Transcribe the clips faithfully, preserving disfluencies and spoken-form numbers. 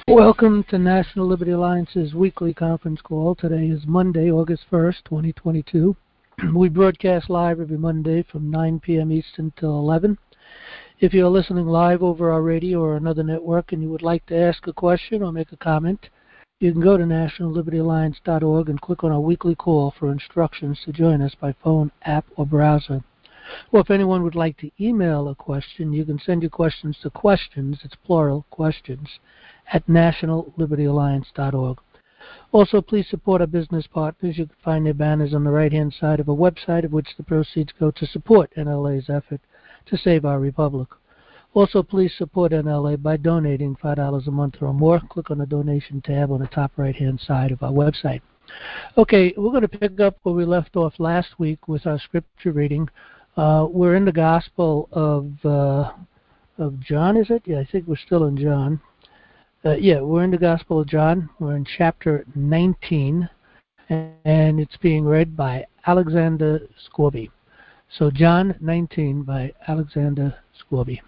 Welcome to National Liberty Alliance's weekly conference call. Today is Monday, August first, twenty twenty-two. We broadcast live every Monday from nine p m Eastern till eleven. If you're listening live over our radio or another network and you would like to ask a question or make a comment, you can go to national liberty alliance dot org and click on our weekly call for instructions to join us by phone, app, or browser. Or if anyone would like to email a question, you can send your questions to questions, it's plural, questions, at national liberty alliance dot org. Also, please support our business partners. You can find their banners on the right-hand side of our website, of which the proceeds go to support N L A's effort to save our republic. Also, please support N L A by donating five dollars a month or more. Click on the donation tab on the top right-hand side of our website. Okay, we're going to pick up where we left off last week with our scripture reading. Uh, we're in the Gospel of uh, of John, is it? Yeah, I think we're still in John. Uh, yeah, we're in the Gospel of John. We're in chapter nineteen, and it's being read by Alexander Scorby. So John nineteen by Alexander Scorby.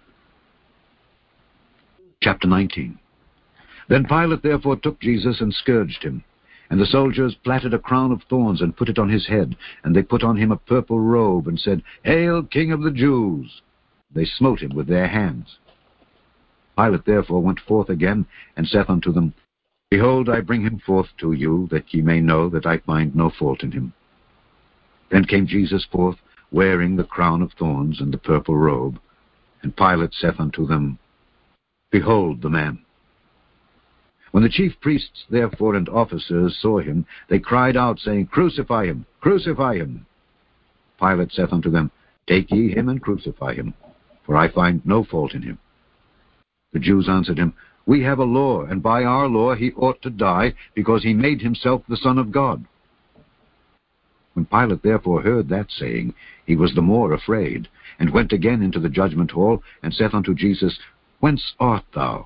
Chapter nineteen. Then Pilate therefore took Jesus and scourged him. And the soldiers platted a crown of thorns and put it on his head. And they put on him a purple robe and said, Hail, King of the Jews! They smote him with their hands. Pilate therefore went forth again, and saith unto them, Behold, I bring him forth to you, that ye may know that I find no fault in him. Then came Jesus forth, wearing the crown of thorns and the purple robe. And Pilate saith unto them, Behold the man. When the chief priests therefore and officers saw him, they cried out, saying, Crucify him, crucify him. Pilate saith unto them, Take ye him and crucify him, for I find no fault in him. The Jews answered him, We have a law, and by our law he ought to die, because he made himself the Son of God. When Pilate therefore heard that saying, he was the more afraid, and went again into the judgment hall, and saith unto Jesus, Whence art thou?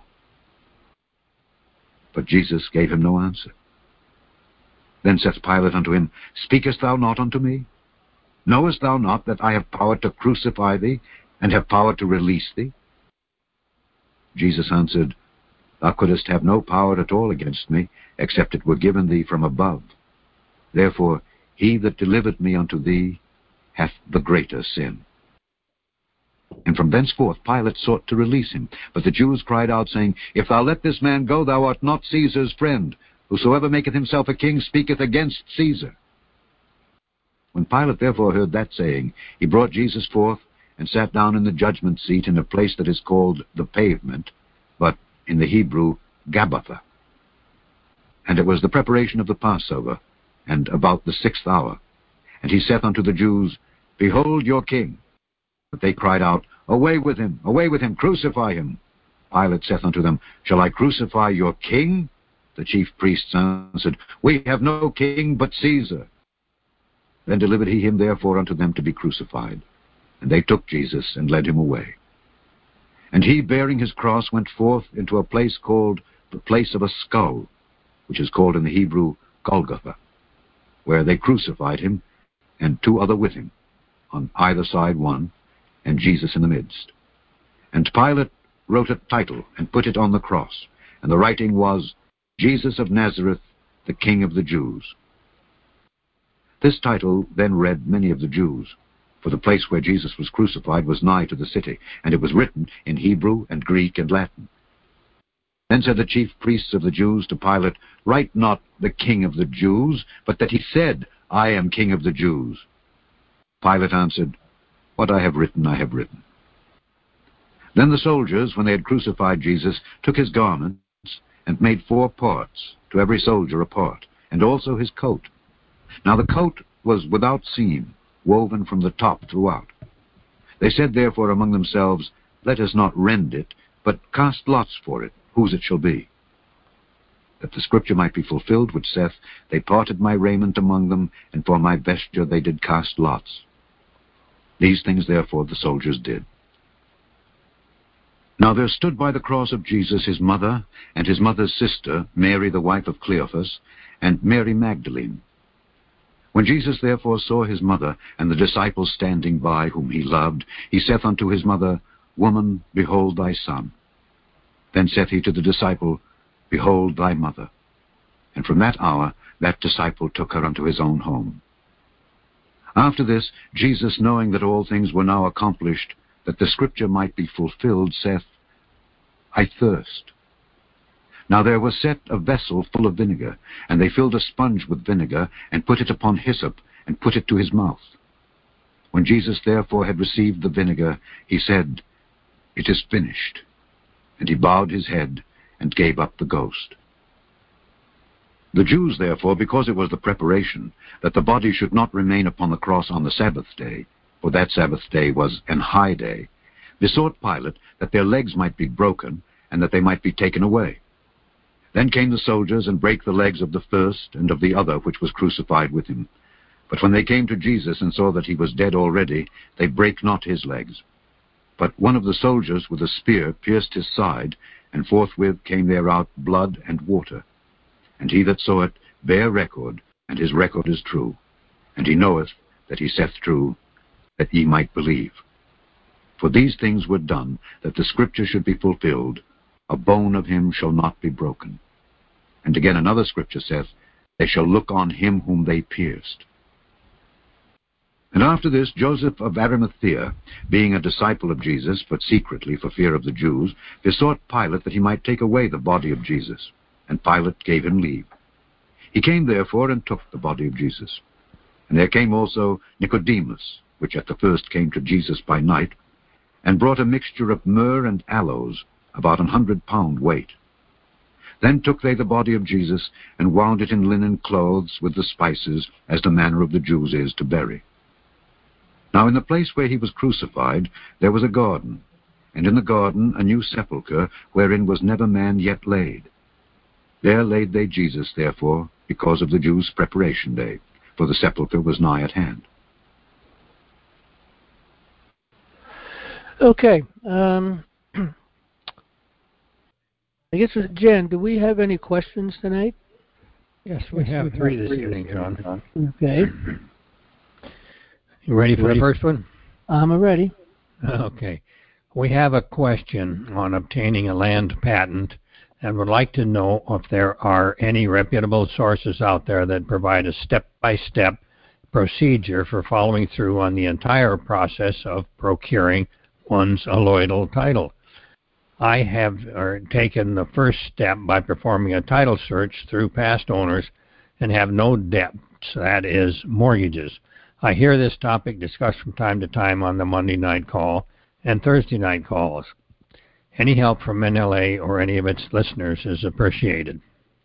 But Jesus gave him no answer. Then saith Pilate unto him, Speakest thou not unto me? Knowest thou not that I have power to crucify thee, and have power to release thee? Jesus answered, Thou couldst have no power at all against me, except it were given thee from above. Therefore he that delivered me unto thee hath the greater sin. And from thenceforth Pilate sought to release him. But the Jews cried out, saying, If thou let this man go, thou art not Caesar's friend. Whosoever maketh himself a king speaketh against Caesar. When Pilate therefore heard that saying, he brought Jesus forth, and sat down in the judgment seat in a place that is called the Pavement, but in the Hebrew, Gabbatha. And it was the preparation of the Passover, and about the sixth hour. And he saith unto the Jews, Behold your king. But they cried out, Away with him, away with him, crucify him. Pilate saith unto them, Shall I crucify your king? The chief priests answered, We have no king but Caesar. Then delivered he him therefore unto them to be crucified. And they took Jesus, and led him away. And he, bearing his cross, went forth into a place called the place of a skull, which is called in the Hebrew Golgotha, where they crucified him, and two other with him, on either side one, and Jesus in the midst. And Pilate wrote a title, and put it on the cross, and the writing was, Jesus of Nazareth, the King of the Jews. This title then read many of the Jews, for the place where Jesus was crucified was nigh to the city, and it was written in Hebrew and Greek and Latin. Then said the chief priests of the Jews to Pilate, Write not the King of the Jews, but that he said, I am King of the Jews. Pilate answered, What I have written, I have written. Then the soldiers, when they had crucified Jesus, took his garments, and made four parts, to every soldier a part, and also his coat. Now the coat was without seam, woven from the top throughout. They said therefore among themselves, Let us not rend it, but cast lots for it, whose it shall be. That the scripture might be fulfilled, which saith, They parted my raiment among them, and for my vesture they did cast lots. These things therefore the soldiers did. Now there stood by the cross of Jesus his mother, and his mother's sister, Mary the wife of Cleophas, and Mary Magdalene. When Jesus therefore saw his mother, and the disciples standing by, whom he loved, he saith unto his mother, Woman, behold thy son. Then saith he to the disciple, Behold thy mother. And from that hour that disciple took her unto his own home. After this, Jesus, knowing that all things were now accomplished, that the scripture might be fulfilled, saith, I thirst. Now there was set a vessel full of vinegar, and they filled a sponge with vinegar, and put it upon hyssop, and put it to his mouth. When Jesus therefore had received the vinegar, he said, It is finished. And he bowed his head, and gave up the ghost. The Jews, therefore, because it was the preparation, that the body should not remain upon the cross on the Sabbath day, for that Sabbath day was an high day, besought Pilate that their legs might be broken, and that they might be taken away. Then came the soldiers, and brake the legs of the first and of the other which was crucified with him. But when they came to Jesus, and saw that he was dead already, they brake not his legs. But one of the soldiers with a spear pierced his side, and forthwith came there out blood and water. And he that saw it bare record, and his record is true. And he knoweth that he saith true, that ye might believe. For these things were done, that the scripture should be fulfilled, a bone of him shall not be broken. And again another scripture saith, They shall look on him whom they pierced. And after this, Joseph of Arimathea, being a disciple of Jesus, but secretly for fear of the Jews, besought Pilate that he might take away the body of Jesus. And Pilate gave him leave. He came therefore and took the body of Jesus. And there came also Nicodemus, which at the first came to Jesus by night, and brought a mixture of myrrh and aloes, about an hundred pound weight. Then took they the body of Jesus, and wound it in linen clothes with the spices, as the manner of the Jews is to bury. Now in the place where he was crucified there was a garden, and in the garden a new sepulchre, wherein was never man yet laid. There laid they Jesus, therefore, because of the Jews' preparation day, for the sepulchre was nigh at hand. Okay. Um, I guess, Jen, do we have any questions tonight? Yes, we yes, have we three have this evening, John. Okay. You ready for ready? the first one? I'm ready. Okay. We have a question on obtaining a land patent, and would like to know if there are any reputable sources out there that provide a step-by-step procedure for following through on the entire process of procuring one's alloidal title. I have or, taken the first step by performing a title search through past owners and have no debts, that is, mortgages. I hear this topic discussed from time to time on the Monday night call and Thursday night calls. Any help from N L A or any of its listeners is appreciated.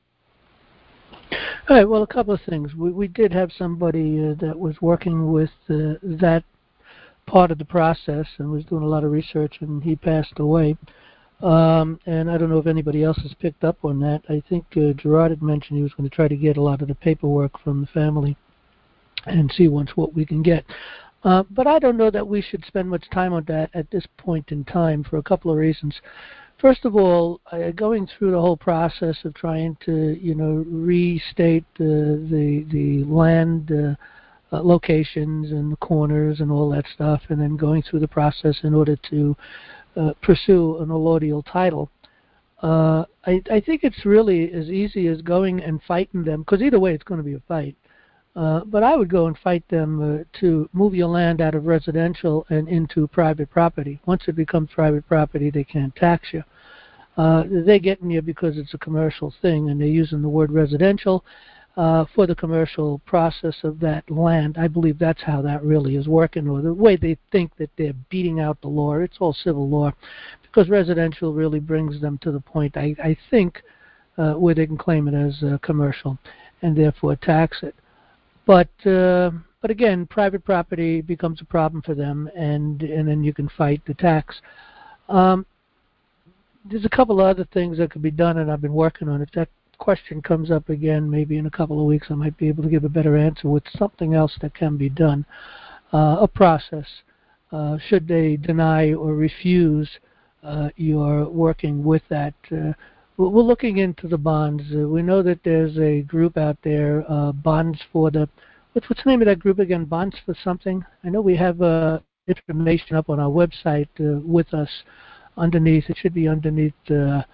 All right, well, a couple of things. We, we did have somebody uh, that was working with uh, that part of the process and was doing a lot of research, and he passed away. Um, and I don't know if anybody else has picked up on that. I think uh, Gerard had mentioned he was going to try to get a lot of the paperwork from the family and see once what we can get. Uh, but I don't know that we should spend much time on that at this point in time for a couple of reasons. First of all, uh, going through the whole process of trying to, you know, restate uh, the the land uh, uh, locations and the corners and all that stuff, and then going through the process in order to uh, pursue an allodial title. Uh, I, I think it's really as easy as going and fighting them, because either way it's going to be a fight. Uh, but I would go and fight them uh, to move your land out of residential and into private property. Once it becomes private property, they can't tax you. Uh, they're getting you because it's a commercial thing, and they're using the word residential uh, for the commercial process of that land. I believe that's how that really is working, or the way they think that they're beating out the law. It's all civil law, because residential really brings them to the point, I, I think, uh, where they can claim it as uh, commercial and therefore tax it. But uh, but again, private property becomes a problem for them, and and then you can fight the tax. Um, there's a couple of other things that could be done, and I've been working on it. If that question comes up again, maybe in a couple of weeks, I might be able to give a better answer with something else that can be done. Uh, a process. Uh, should they deny or refuse uh, your working with that? Uh, We're looking into the bonds. Uh, we know that there's a group out there, uh, Bonds for the, what's, what's the name of that group again? Bonds for something? I know we have uh, information up on our website uh, with us underneath. It should be underneath uh,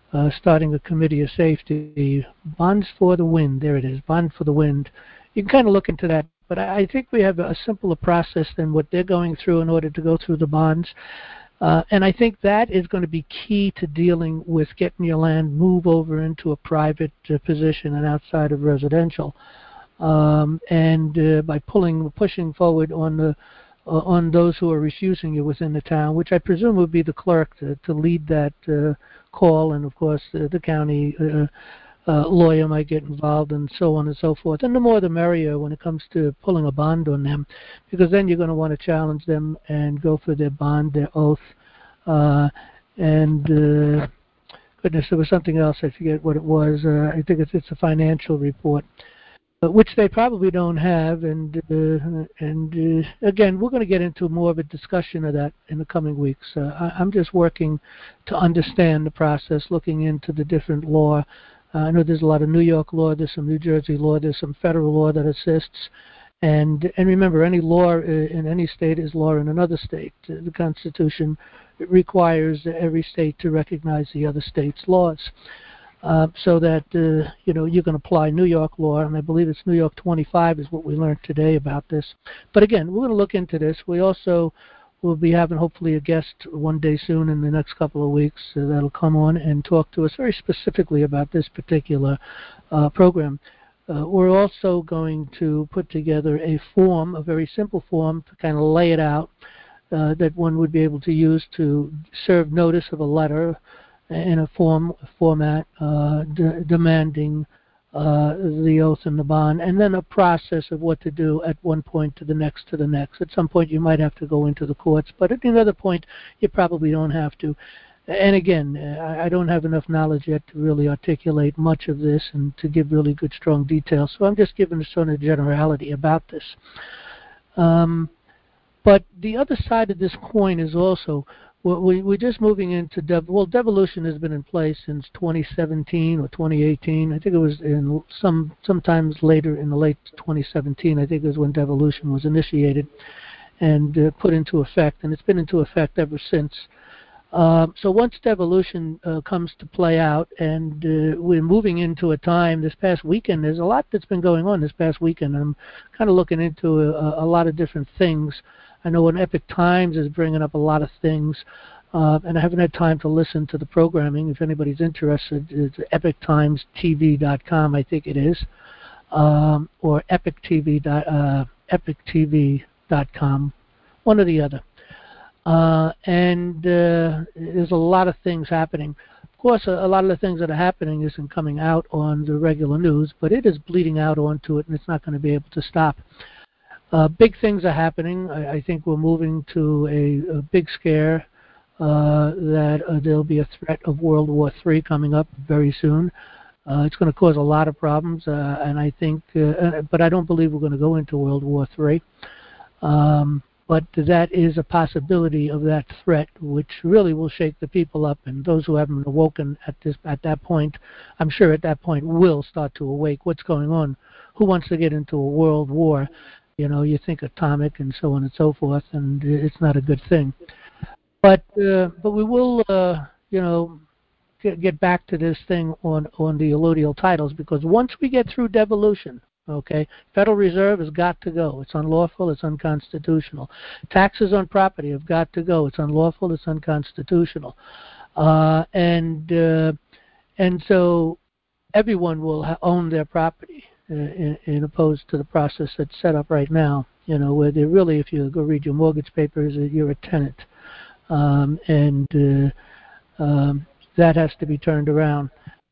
uh, starting a committee of safety. Bonds for the Wind, there it is, Bond for the Wind. You can kind of look into that, but I, I think we have a simpler process than what they're going through in order to go through the bonds. Uh, and I think that is going to be key to dealing with getting your land move over into a private uh, position and outside of residential. Um, and uh, by pulling, pushing forward on the uh, on those who are refusing you within the town, which I presume would be the clerk to, to lead that uh, call, and of course uh, the county uh, uh, lawyer might get involved, and so on and so forth. And the more the merrier when it comes to pulling a bond on them, because then you're going to want to challenge them and go for their bond, their oath, uh, and uh, goodness, there was something else, I forget what it was. Uh, I think it's, it's a financial report. Uh, which they probably don't have, and uh, and uh, again, we're going to get into more of a discussion of that in the coming weeks. Uh, I, I'm just working to understand the process, looking into the different law. Uh, I know there's a lot of New York law, there's some New Jersey law, there's some federal law that assists, and and remember, any law in any state is law in another state. Uh, the Constitution requires every state to recognize the other state's laws. Uh, so that, uh, you know, you can apply New York law, and I believe it's New York twenty-five is what we learned today about this. But again, we're going to look into this. We also will be having hopefully a guest one day soon in the next couple of weeks uh, that'll come on and talk to us very specifically about this particular uh, program. Uh, we're also going to put together a form, a very simple form, to kind of lay it out uh, that one would be able to use to serve notice of a letter in a form format uh, de demanding uh, the oath and the bond, and then a process of what to do at one point to the next to the next. At some point you might have to go into the courts, but at another point you probably don't have to. And again, I, I don't have enough knowledge yet to really articulate much of this and to give really good, strong details, so I'm just giving a sort of generality about this. Um, but the other side of this coin is also, We, we're just moving into, dev well, devolution has been in place since twenty seventeen or twenty eighteen. I think it was in some, sometimes later in the late twenty seventeen, I think it was when devolution was initiated and uh, put into effect, and it's been into effect ever since. Uh, so once devolution uh, comes to play out, and uh, we're moving into a time, this past weekend, there's a lot that's been going on this past weekend, and I'm kind of looking into a, a lot of different things. I know an Epic Times is bringing up a lot of things, uh, and I haven't had time to listen to the programming. If anybody's interested, it's epic times T V dot com, I think it is, um, or epic T V, uh, epic T V dot com, one or the other. Uh, and uh, there's a lot of things happening. Of course, a, a lot of the things that are happening isn't coming out on the regular news, but it is bleeding out onto it, and it's not going to be able to stop. Uh, big things are happening. I, I think we're moving to a, a big scare uh, that uh, there'll be a threat of World War Three coming up very soon. Uh, it's going to cause a lot of problems, uh, and I think, uh, but I don't believe we're going to go into World War Three. Um, but that is a possibility of that threat, which really will shake the people up, and those who haven't awoken at this at that point, I'm sure at that point will start to awake. What's going on? Who wants to get into a world war? You know, you think atomic and so on and so forth, and it's not a good thing. But uh, but we will, uh, you know, get, get back to this thing on, on the allodial titles, because once we get through devolution, okay, Federal Reserve has got to go. It's unlawful. It's unconstitutional. Taxes on property have got to go. It's unlawful. It's unconstitutional. Uh, and uh, and so everyone will ha own their property. Uh, in, in opposed to the process that's set up right now, you know, where they really, if you go read your mortgage papers, you're a tenant, um, and uh, um, that has to be turned around.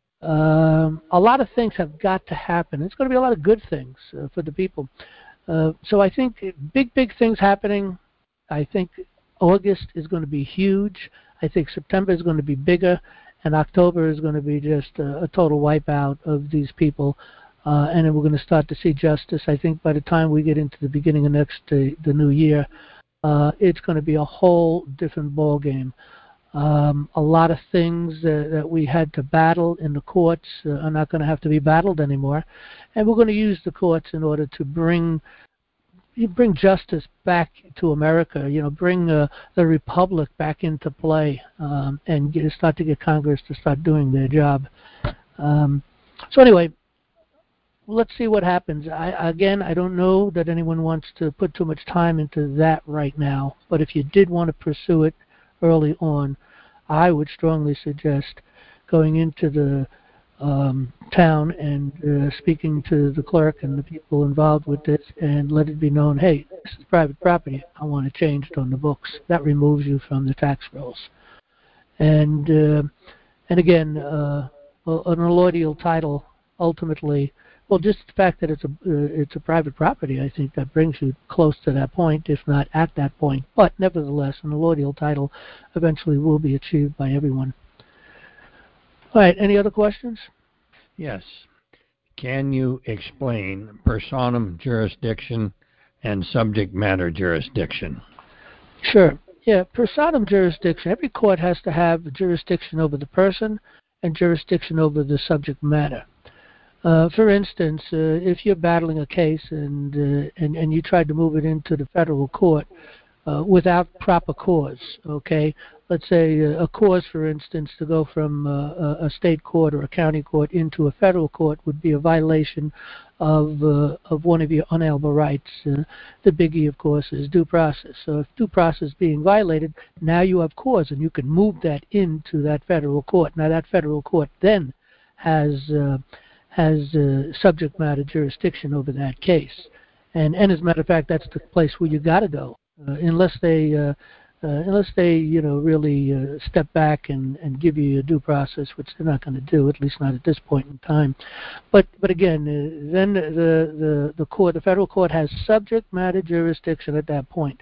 Um, a lot of things have got to happen. It's going to be a lot of good things uh, for the people. Uh, so I think big, big things happening. I think August is going to be huge. I think September is going to be bigger, and October is going to be just a, a total wipeout of these people. Uh, and then we're going to start to see justice. I think by the time we get into the beginning of next uh, the new year, uh, it's going to be a whole different ball game. Um, a lot of things uh, that we had to battle in the courts uh, are not going to have to be battled anymore, and we're going to use the courts in order to bring you bring justice back to America. You know, bring uh, the republic back into play, um, and get, start to get Congress to start doing their job. Um, so anyway, let's see what happens. I, again, I don't know that anyone wants to put too much time into that right now. But if you did want to pursue it early on, I would strongly suggest going into the um, town and uh, speaking to the clerk and the people involved with this, and let it be known, hey, this is private property. I want to change it on the books. That removes you from the tax rolls. And uh, and again, uh, an allodial title ultimately, well, just the fact that it's a uh, it's a private property, I think that brings you close to that point, if not at that point. But nevertheless, an allodial title eventually will be achieved by everyone. All right, any other questions? Yes. Can you explain personam jurisdiction and subject matter jurisdiction? Sure. Yeah, personam jurisdiction. Every court has to have jurisdiction over the person and jurisdiction over the subject matter. Uh, for instance, uh, if you're battling a case and, uh, and and you tried to move it into the federal court uh, without proper cause, okay? Let's say uh, a cause, for instance, to go from uh, a state court or a county court into a federal court would be a violation of uh, of one of your unalienable rights. Uh, the biggie, of course, is due process. So if due process is being violated, now you have cause, and you can move that into that federal court. Now that federal court then has uh, has uh, subject matter jurisdiction over that case. And, and as a matter of fact, that's the place where you got to go, uh, unless they, uh, uh, unless they, you know, really uh, step back and, and give you a due process, which they're not going to do, at least not at this point in time. But, but again, uh, then the, the, the court, the federal court has subject matter jurisdiction at that point.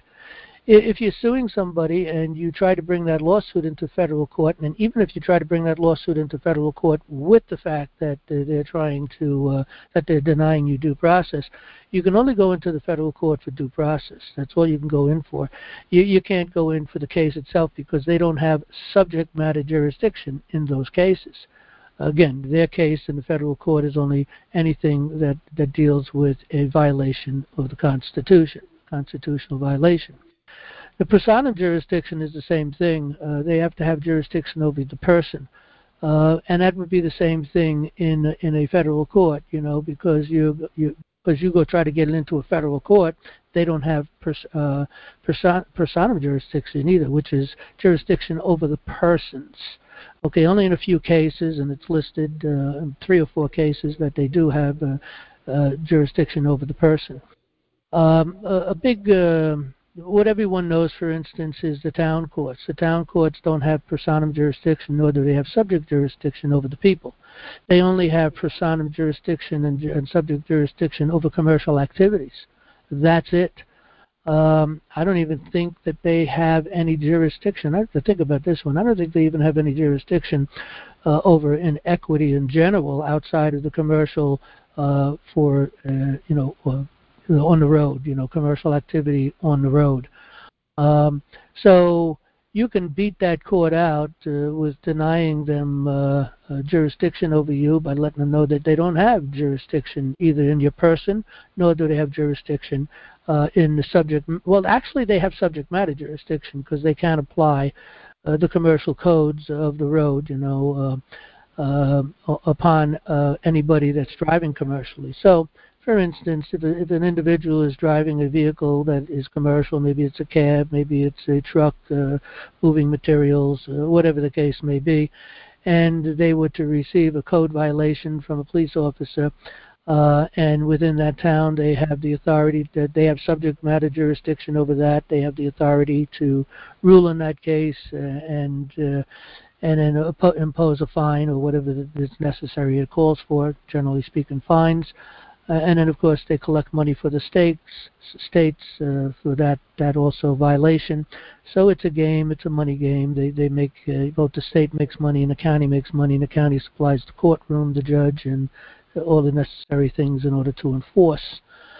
If you're suing somebody and you try to bring that lawsuit into federal court, and even if you try to bring that lawsuit into federal court with the fact that they're trying to, uh, that they're denying you due process, you can only go into the federal court for due process. That's all you can go in for. You, you can't go in for the case itself because they don't have subject matter jurisdiction in those cases. Again, their case in the federal court is only anything that, that deals with a violation of the Constitution, constitutional violation. The personam jurisdiction is the same thing. Uh, they have to have jurisdiction over the person, uh, and that would be the same thing in in a federal court. You know, because you you because you go try to get it into a federal court, they don't have pers, uh, person, personam jurisdiction either, which is jurisdiction over the persons. Okay, only in a few cases, and it's listed uh, in three or four cases that they do have uh, uh, jurisdiction over the person. Um, a, a big uh, What everyone knows, for instance, is the town courts. The town courts don't have personam jurisdiction, nor do they have subject jurisdiction over the people. They only have personam jurisdiction and, and subject jurisdiction over commercial activities. That's it. Um, I don't even think that they have any jurisdiction. I have to think about this one. I don't think they even have any jurisdiction uh, over inequity in general outside of the commercial uh, for, uh, you know, uh, on the road, you know, commercial activity on the road. Um, so you can beat that court out uh, with denying them uh, uh, jurisdiction over you by letting them know that they don't have jurisdiction either in your person, nor do they have jurisdiction uh, in the subject. Well, actually, they have subject matter jurisdiction because they can apply uh, the commercial codes of the road, you know, uh, uh, upon uh, anybody that's driving commercially. So, for instance, if, a, if an individual is driving a vehicle that is commercial, maybe it's a cab, maybe it's a truck uh, moving materials, uh, whatever the case may be, and they were to receive a code violation from a police officer, uh, and within that town they have the authority, that they have subject matter jurisdiction over that, they have the authority to rule in that case uh, and uh, and then impose a fine or whatever is necessary it calls for, generally speaking fines. Uh, and then, of course, they collect money for the states, states uh, for that, that also violation. So it's a game, it's a money game. They they make, uh, both the state makes money and the county makes money, and the county supplies the courtroom, the judge, and all the necessary things in order to enforce.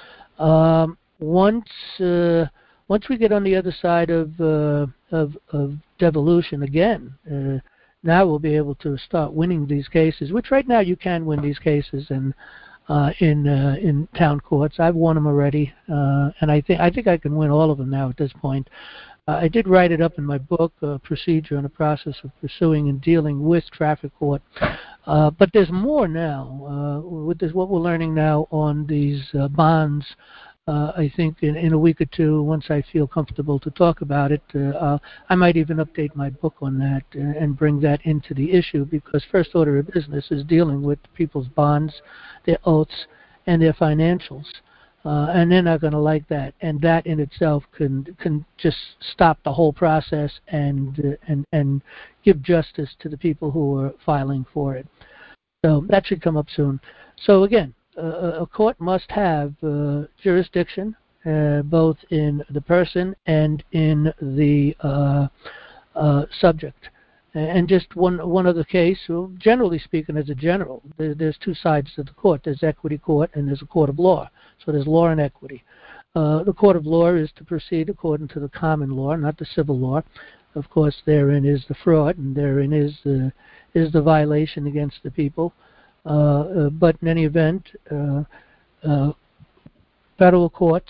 Um, once uh, once we get on the other side of uh, of, of devolution again, uh, now we'll be able to start winning these cases, which right now you can win these cases, and uh, in uh, in town courts. I've won them already, uh, and I think I think I can win all of them now at this point. Uh, I did write it up in my book, uh, Procedure and the Process of Pursuing and Dealing with Traffic Court. Uh, but there's more now. Uh, with this, what we're learning now on these uh, bonds, uh, I think in, in a week or two, once I feel comfortable to talk about it, uh, uh, I might even update my book on that and, and bring that into the issue, because first order of business is dealing with people's bonds, their oaths, and their financials. Uh, and they're not going to like that, and that in itself can can just stop the whole process and uh, and and give justice to the people who are filing for it. So that should come up soon. So again, uh, a court must have uh, jurisdiction uh, both in the person and in the uh, uh, subject. And just one one other case, well, generally speaking, as a general, there, there's two sides to the court. There's equity court and there's a court of law. So there's law and equity. Uh, the court of law is to proceed according to the common law, not the civil law. Of course, therein is the fraud, and therein is the is the violation against the people. Uh, uh, but in any event, uh, uh, federal courts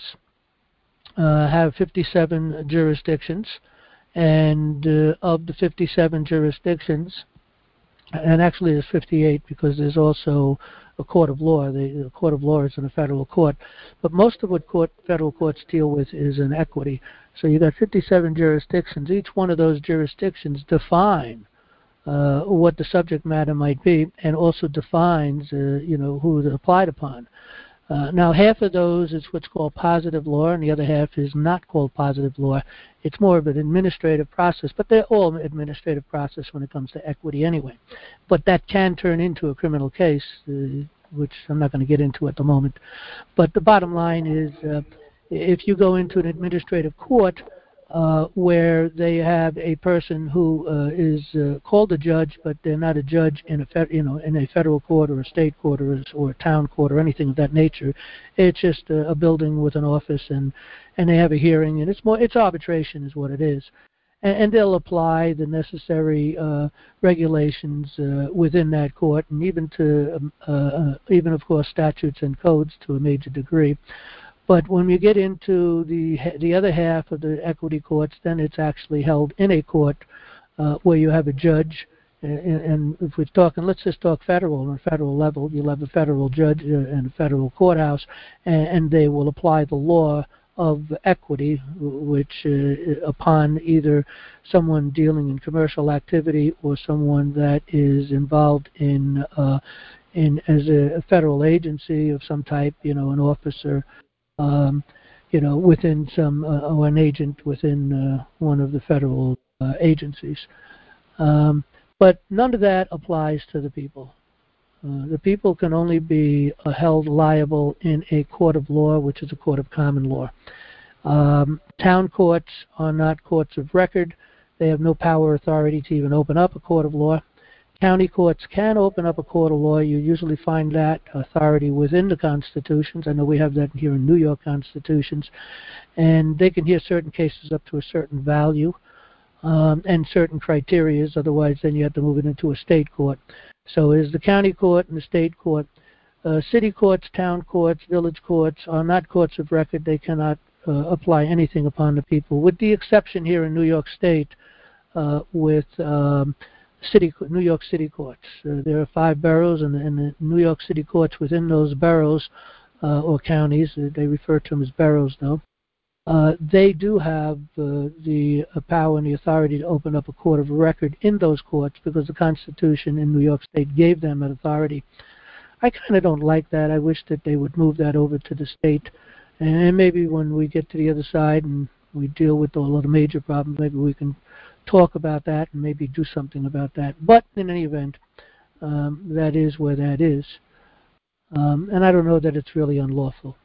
uh, have fifty-seven jurisdictions. And uh, of the fifty-seven jurisdictions, and actually there's fifty-eight because there's also a court of law. The, the court of law is in a federal court. But most of what court, federal courts deal with is in equity. So you've got fifty-seven jurisdictions. Each one of those jurisdictions define uh, what the subject matter might be, and also defines uh, you know, who is applied upon. Uh, now, half of those is what's called positive law, and the other half is not called positive law. It's more of an administrative process, but they're all administrative process when it comes to equity anyway. But that can turn into a criminal case, uh, which I'm not going to get into at the moment. But the bottom line is, uh, if you go into an administrative court uh, where they have a person who uh, is uh, called a judge, but they're not a judge in a fed, you know in a federal court or a state court or a, or a town court or anything of that nature. It's just a, a building with an office, and and they have a hearing, and it's more it's arbitration is what it is, and, and they'll apply the necessary uh, regulations uh, within that court, and even to um, uh, even of course statutes and codes to a major degree. But when you get into the the other half of the equity courts, then it's actually held in a court uh, where you have a judge. And, and if we're talking, let's just talk federal, on a federal level, you'll have a federal judge and a federal courthouse, and, and they will apply the law of equity, which uh, upon either someone dealing in commercial activity or someone that is involved in uh, in as a, a federal agency of some type, you know, an officer. Um, you know, within some, uh, or an agent within uh, one of the federal uh, agencies. Um, but none of that applies to the people. Uh, the people can only be uh, held liable in a court of law, which is a court of common law. Um, town courts are not courts of record. They have no power or authority to even open up a court of law. County courts can open up a court of law. You usually find that authority within the constitutions. I know we have that here in New York constitutions. And they can hear certain cases up to a certain value um, and certain criteria. Otherwise, then you have to move it into a state court. So it is the county court and the state court. Uh, city courts, town courts, village courts are not courts of record. They cannot uh, apply anything upon the people, with the exception here in New York State uh, with... Um, City, New York City courts. Uh, there are five boroughs, and, and the New York City courts within those boroughs uh, or counties, uh, they refer to them as boroughs though, uh, they do have uh, the uh, power and the authority to open up a court of record in those courts because the Constitution in New York State gave them that authority. I kind of don't like that. I wish that they would move that over to the state, and maybe when we get to the other side and we deal with all of the major problems, maybe we can talk about that and maybe do something about that. But in any event, um, that is where that is. Um, and I don't know that it's really unlawful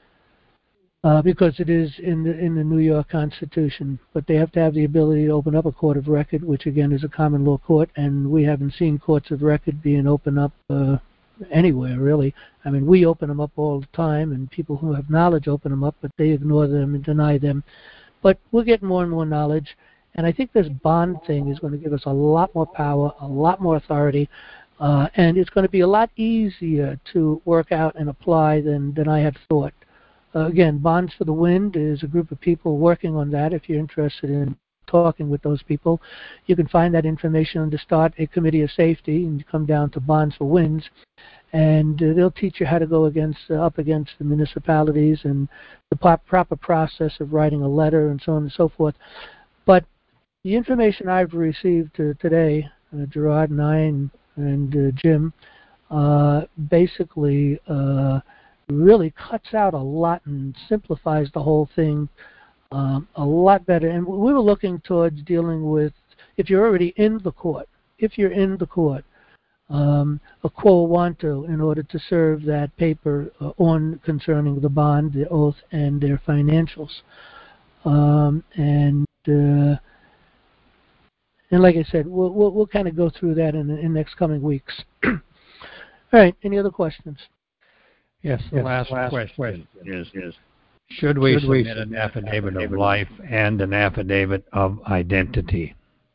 uh, because it is in the, in the New York Constitution. But they have to have the ability to open up a court of record, which again is a common law court, and we haven't seen courts of record being opened up uh, anywhere, really. I mean, we open them up all the time, and people who have knowledge open them up, but they ignore them and deny them. But we'll get more and more knowledge. And I think this bond thing is going to give us a lot more power, a lot more authority. Uh, and it's going to be a lot easier to work out and apply than, than I had thought. Uh, again, Bonds for the Wind is a group of people working on that. If you're interested in talking with those people, you can find that information under Start a Committee of Safety, and you come down to Bonds for Winds, and uh, they'll teach you how to go against uh, up against the municipalities and the pop- proper process of writing a letter and so on and so forth. But the information I've received uh, today, uh, Gerard and I and, and uh, Jim, uh, basically uh, really cuts out a lot and simplifies the whole thing um, a lot better. And we were looking towards dealing with, if you're already in the court, if you're in the court, um, a quo wanto in order to serve that paper uh, on concerning the bond, the oath, and their financials. Um, and uh, and like I said, we'll we'll, we'll kind of go through that in the in next coming weeks. All right. Any other questions? Yes. The yes, last, last question, question is: is should we should submit we an submit affidavit affidavit of life and an affidavit of identity?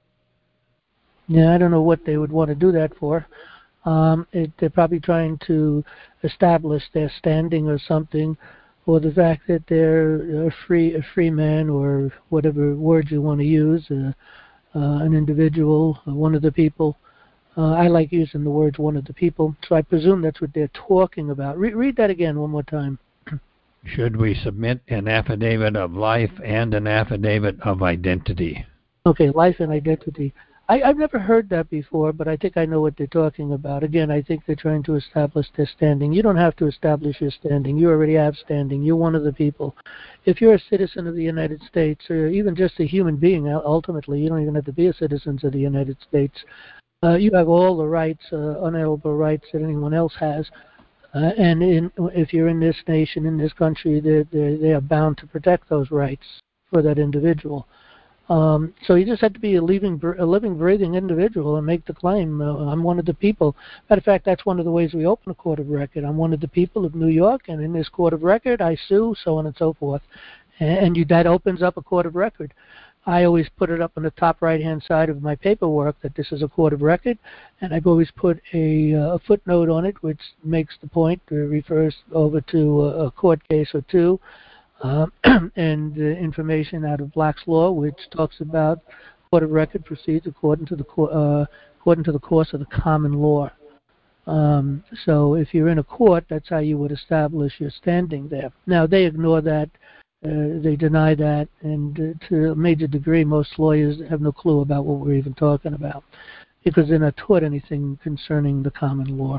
Yeah, I don't know what they would want to do that for. Um, it, they're probably trying to establish their standing or something, or the fact that they're a free a free man, or whatever word you want to use, uh, uh, an individual, uh, one of the people. Uh, I like using the words "one of the people," so I presume that's what they're talking about. Re- read that again one more time. Should we submit an affidavit of life and an affidavit of identity? Okay, life and identity. I, I've never heard that before, but I think I know what they're talking about. Again, I think they're trying to establish their standing. You don't have to establish your standing. You already have standing. You're one of the people. If you're a citizen of the United States, or even just a human being, ultimately, you don't even have to be a citizen of the United States. Uh, you have all the rights, uh, unalienable rights that anyone else has. Uh, and in, if you're in this nation, in this country, they they are bound to protect those rights for that individual. Um, so you just have to be a living, a living, breathing individual and make the claim. Uh, I'm one of the people. Matter of fact, that's one of the ways we open a court of record. I'm one of the people of New York, and in this court of record, I sue, so on and so forth. And, and you, that opens up a court of record. I always put it up on the top right-hand side of my paperwork that this is a court of record, and I've always put a, uh, a footnote on it which makes the point, uh, refers over to a, a court case or two, uh, and uh, information out of Black's Law, which talks about court of record proceeds according to the co- uh, according to the course of the common law. Um, so if you're in a court, that's how you would establish your standing there. Now they ignore that. Uh, they deny that, and uh, to a major degree, most lawyers have no clue about what we're even talking about because they're not taught anything concerning the common law.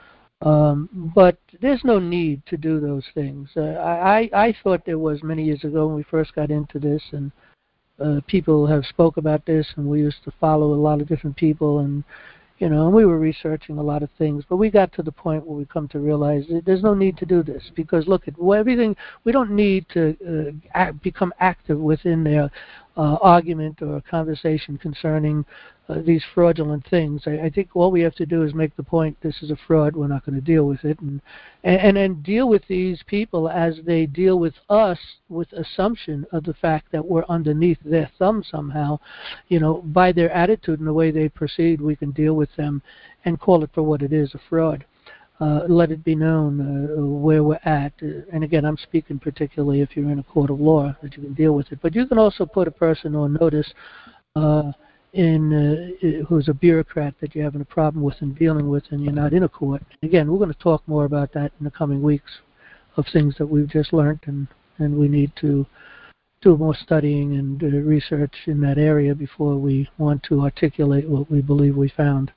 Um, but there's no need to do those things. Uh, I, I thought there was many years ago when we first got into this, and uh, people have spoke about this, and we used to follow a lot of different people, and you know, and we were researching a lot of things, but we got to the point where we come to realize that there's no need to do this because look at everything. We don't need to uh, act, become active within their uh, argument or conversation concerning uh, these fraudulent things. I, I think all we have to do is make the point: this is a fraud. We're not going to deal with it, and and and deal with these people as they deal with us, with assumption of the fact that we're underneath their thumb somehow. You know, by their attitude and the way they proceed, we can deal with them and call it for what it is, a fraud. Uh, let it be known uh, where we're at. Uh, and again, I'm speaking particularly if you're in a court of law, that you can deal with it. But you can also put a person on notice uh, in uh, who's a bureaucrat that you're having a problem with and dealing with, and you're not in a court. Again, we're going to talk more about that in the coming weeks of things that we've just learned, and, and we need to do more studying and uh, research in that area before we want to articulate what we believe we found.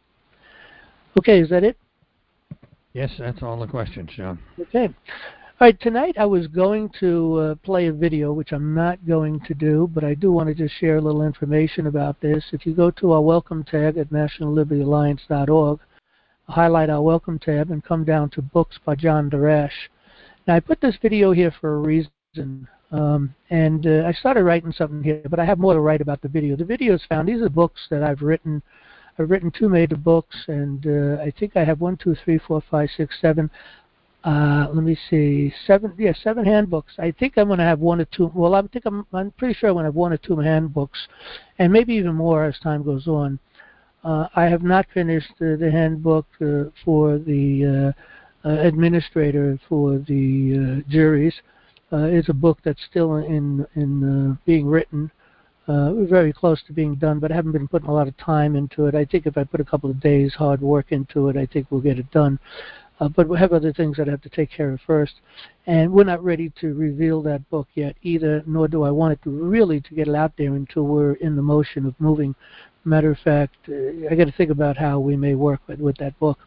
Okay, is that it? Yes, that's all the questions, John. Okay. All right, tonight I was going to uh, play a video, which I'm not going to do, but I do want to just share a little information about this. If you go to our welcome tab at national liberty alliance dot org, highlight our welcome tab and come down to Books by John Darash. Now, I put this video here for a reason, um, and uh, I started writing something here, but I have more to write about the video. The video is found. These are books that I've written. I've written two major books, and uh, I think I have one, two, three, four, five, six, seven. Uh, let me see, seven. Yeah, seven handbooks. I think I'm going to have one or two. Well, I think I'm. I'm pretty sure I'm going to have one or two handbooks, and maybe even more as time goes on. Uh, I have not finished uh, the handbook uh, for the uh, uh, administrator for the uh, juries. Uh, it's a book that's still in in uh, being written. Uh, we're very close to being done, but I haven't been putting a lot of time into it. I think if I put a couple of days hard work into it, I think we'll get it done. Uh, but we have other things that I have to take care of first. And we're not ready to reveal that book yet either, nor do I want it to really to get it out there until we're in the motion of moving. Matter of fact, uh, I got to think about how we may work with, with that book.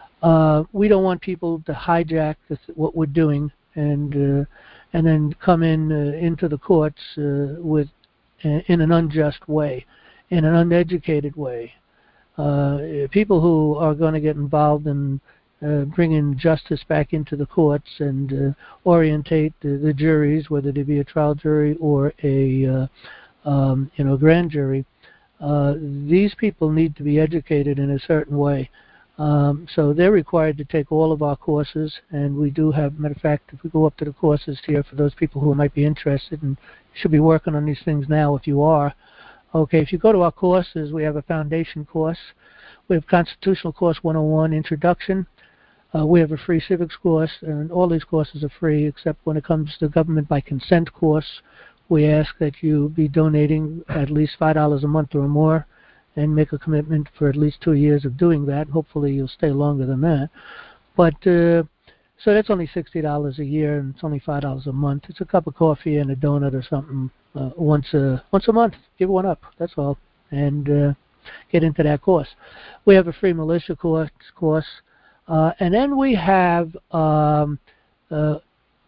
Uh, we don't want people to hijack this, what we're doing and uh, and then come in uh, into the courts uh, with uh, in an unjust way, in an uneducated way. Uh, people who are going to get involved in uh, bringing justice back into the courts and uh, orientate the, the juries, whether they be a trial jury or a uh, um, you know grand jury. Uh, these people need to be educated in a certain way. Um, so they're required to take all of our courses, and we do have, matter of fact, if we go up to the courses here for those people who might be interested and should be working on these things now if you are. Okay, if you go to our courses, we have a foundation course. We have Constitutional Course one oh one, Introduction. Uh, we have a free civics course, and all these courses are free except when it comes to government by consent course. We ask that you be donating at least five dollars a month or more and make a commitment for at least two years of doing that. Hopefully you'll stay longer than that. But uh, so that's only sixty dollars a year, and it's only five dollars a month. It's a cup of coffee and a donut or something uh, once a once a month. Give one up. That's all, and uh, get into that course. We have a free militia course, course, uh, and then we have um, uh,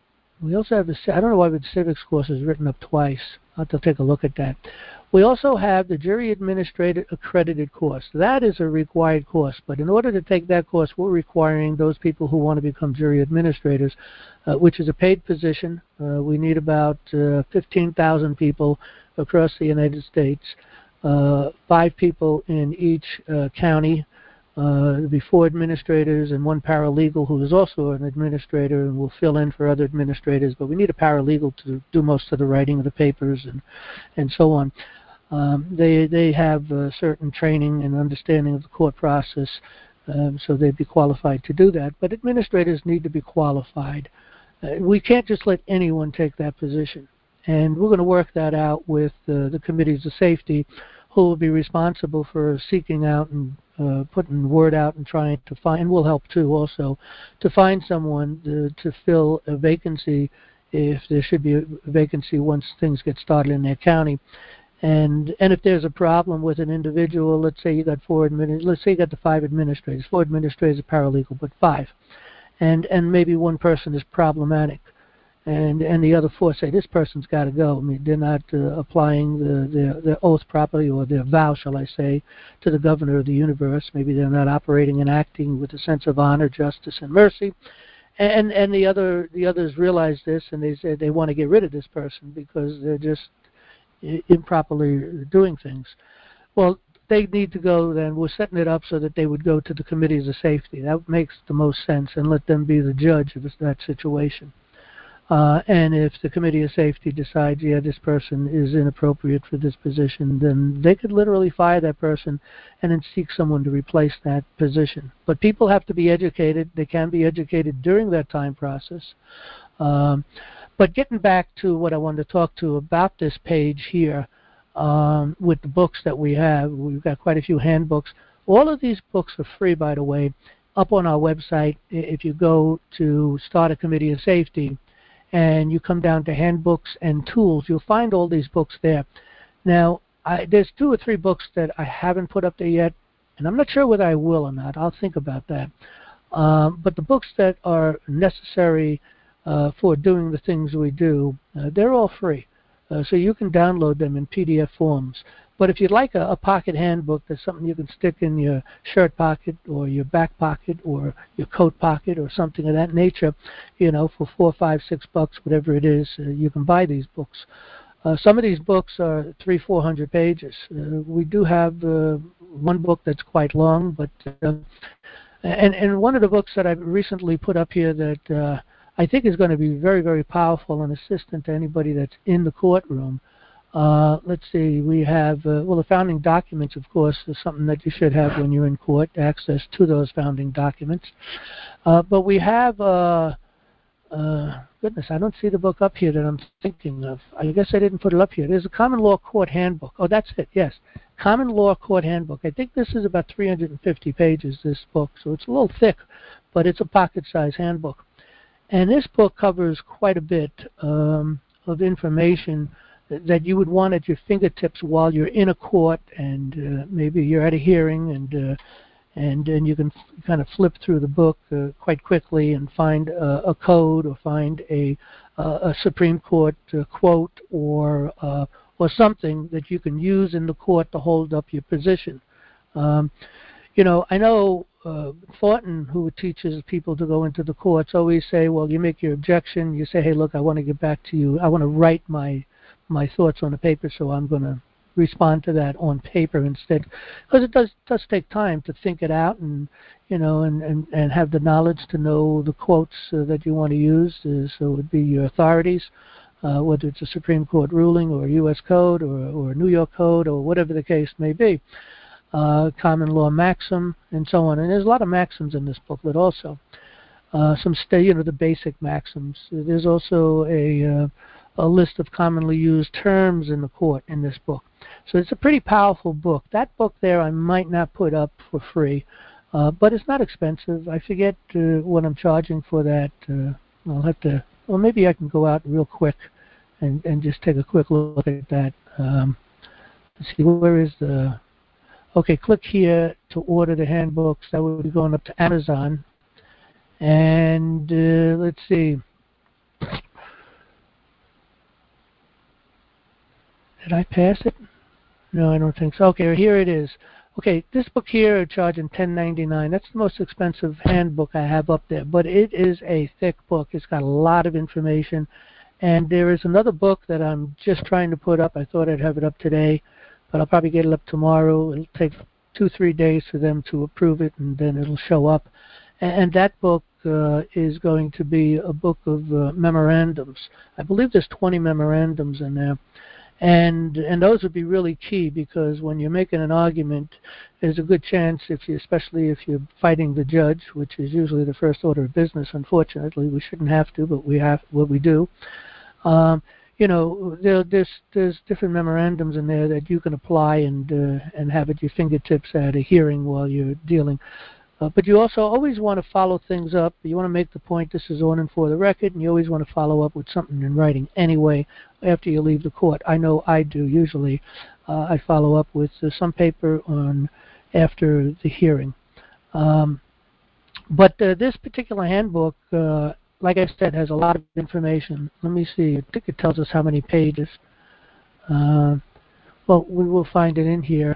we also have the. I don't know why the civics course is written up twice. I'll have to take a look at that. We also have the Jury Administrator Accredited course. That is a required course, but in order to take that course, we're requiring those people who want to become jury administrators, uh, which is a paid position. Uh, we need about uh, fifteen thousand people across the United States, uh, five people in each uh, county. Uh, there'll be four administrators and one paralegal who is also an administrator and will fill in for other administrators, but we need a paralegal to do most of the writing of the papers and, and so on. Um, they they have uh, certain training and understanding of the court process, um, so they'd be qualified to do that. But administrators need to be qualified. Uh, we can't just let anyone take that position, and we're going to work that out with uh, the committees of safety, who will be responsible for seeking out and uh, putting word out and trying to find, and we'll help too also, to find someone to, to fill a vacancy if there should be a vacancy once things get started in their county. And and if there's a problem with an individual, let's say you got four admin, let's say you got the five administrators, four administrators are paralegal, but five, and and maybe one person is problematic, and and the other four say this person's got to go. I mean, they're not uh, applying the, their their oath properly, or their vow, shall I say, to the governor of the universe. Maybe they're not operating and acting with a sense of honor, justice, and mercy. And and the other the others realize this, and they say they want to get rid of this person because they're just improperly doing things. Well, they need to go then. We're setting it up so that they would go to the committees of safety. That makes the most sense, and let them be the judge of that situation. Uh, and if the committee of safety decides, yeah, this person is inappropriate for this position, then they could literally fire that person and then seek someone to replace that position. But people have to be educated. They can be educated during that time process. Um, But getting back to what I wanted to talk to about this page here, um, with the books that we have, we've got quite a few handbooks. All of these books are free, by the way, up on our website. If you go to Start a Committee of Safety and you come down to Handbooks and Tools, you'll find all these books there. Now, I, there's two or three books that I haven't put up there yet, and I'm not sure whether I will or not. I'll think about that. Um, but the books that are necessary Uh, for doing the things we do, uh, they're all free. Uh, so you can download them in P D F forms. But if you'd like a, a pocket handbook, that's something you can stick in your shirt pocket or your back pocket or your coat pocket or something of that nature, you know, for four, five, six bucks, whatever it is, uh, you can buy these books. Uh, some of these books are three, four hundred pages. Uh, we do have uh, one book that's quite long, but uh, and and one of the books that I've recently put up here that uh, I think is going to be very, very powerful and assistant to anybody that's in the courtroom. Uh, let's see, we have, uh, well, the founding documents, of course, is something that you should have when you're in court, access to those founding documents. Uh, but we have, uh, uh, goodness, I don't see the book up here that I'm thinking of. I guess I didn't put it up here. There's a Common Law Court Handbook. Oh, that's it, yes. Common Law Court Handbook. I think this is about three hundred fifty pages, this book, so it's a little thick, but it's a pocket-sized handbook. And this book covers quite a bit um, of information that you would want at your fingertips while you're in a court, and uh, maybe you're at a hearing, and uh, and and you can f- kind of flip through the book uh, quite quickly and find uh, a code or find a uh, a Supreme Court uh, quote or uh, or something that you can use in the court to hold up your position. Um, you know, I know uh, Thornton, who teaches people to go into the courts, always say, well, you make your objection, you say, hey, look, I want to get back to you, I want to write my my thoughts on a paper, so I'm going to respond to that on paper instead, because it does does take time to think it out, and you know, and and, and have the knowledge to know the quotes uh, that you want to use. Uh, so it would be your authorities, uh, whether it's a Supreme Court ruling or a U S code or or a New York code or whatever the case may be, uh, common law maxim and so on. And there's a lot of maxims in this booklet also. Uh, some stay, you know, the basic maxims. There's also a uh, a list of commonly used terms in the court in this book. So it's a pretty powerful book. That book there I might not put up for free, uh, but it's not expensive. I forget uh, what I'm charging for that. Uh, I'll have to, well, maybe I can go out real quick and, and just take a quick look at that. Um, let's see, where is the, okay, click here to order the handbooks. That would be going up to Amazon. And uh, let's see. Did I pass it? No, I don't think so. Okay, here it is. Okay, this book here, charging ten ninety-nine. That's the most expensive handbook I have up there, but it is a thick book. It's got a lot of information, and there is another book that I'm just trying to put up. I thought I'd have it up today, but I'll probably get it up tomorrow. It'll take two, three days for them to approve it, and then it'll show up. And that book uh, is going to be a book of uh, memorandums. I believe there's twenty memorandums in there. And and those would be really key, because when you're making an argument, there's a good chance, if you, especially if you're fighting the judge, which is usually the first order of business. Unfortunately, we shouldn't have to, but we have what we do. Um, you know, there, there's there's different memorandums in there that you can apply and uh, and have at your fingertips at a hearing while you're dealing. Uh, but you also always want to follow things up. You want to make the point, this is on and for the record, and you always want to follow up with something in writing anyway after you leave the court. I know I do usually. Uh, I follow up with uh, some paper on after the hearing. Um, but uh, this particular handbook, uh, like I said, has a lot of information. Let me see. I think it tells us how many pages. Uh, well, we will find it in here.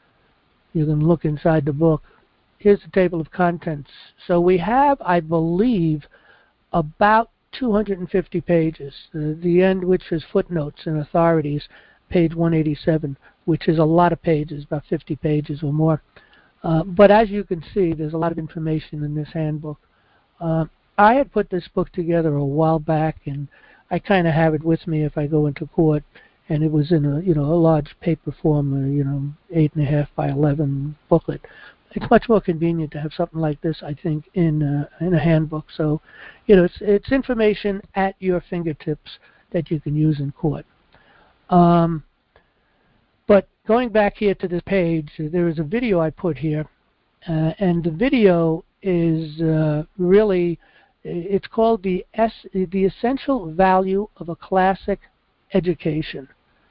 You can look inside the book. Here's the table of contents. So we have, I believe, about two hundred fifty pages. Uh, the end, which is footnotes and authorities, page one eighty-seven, which is a lot of pages, about fifty pages or more. Uh, but as you can see, there's a lot of information in this handbook. Uh, I had put this book together a while back, and I kind of have it with me if I go into court. And it was in a, you know, a large paper form, uh, you know, eight and a half by eleven booklet. It's much more convenient to have something like this, I think, in uh, in a handbook. So, you know, it's it's information at your fingertips that you can use in court. Um, but going back here to this page, there is a video I put here, uh, and the video is uh, really, it's called the S, the Essential Value of a Classic Education.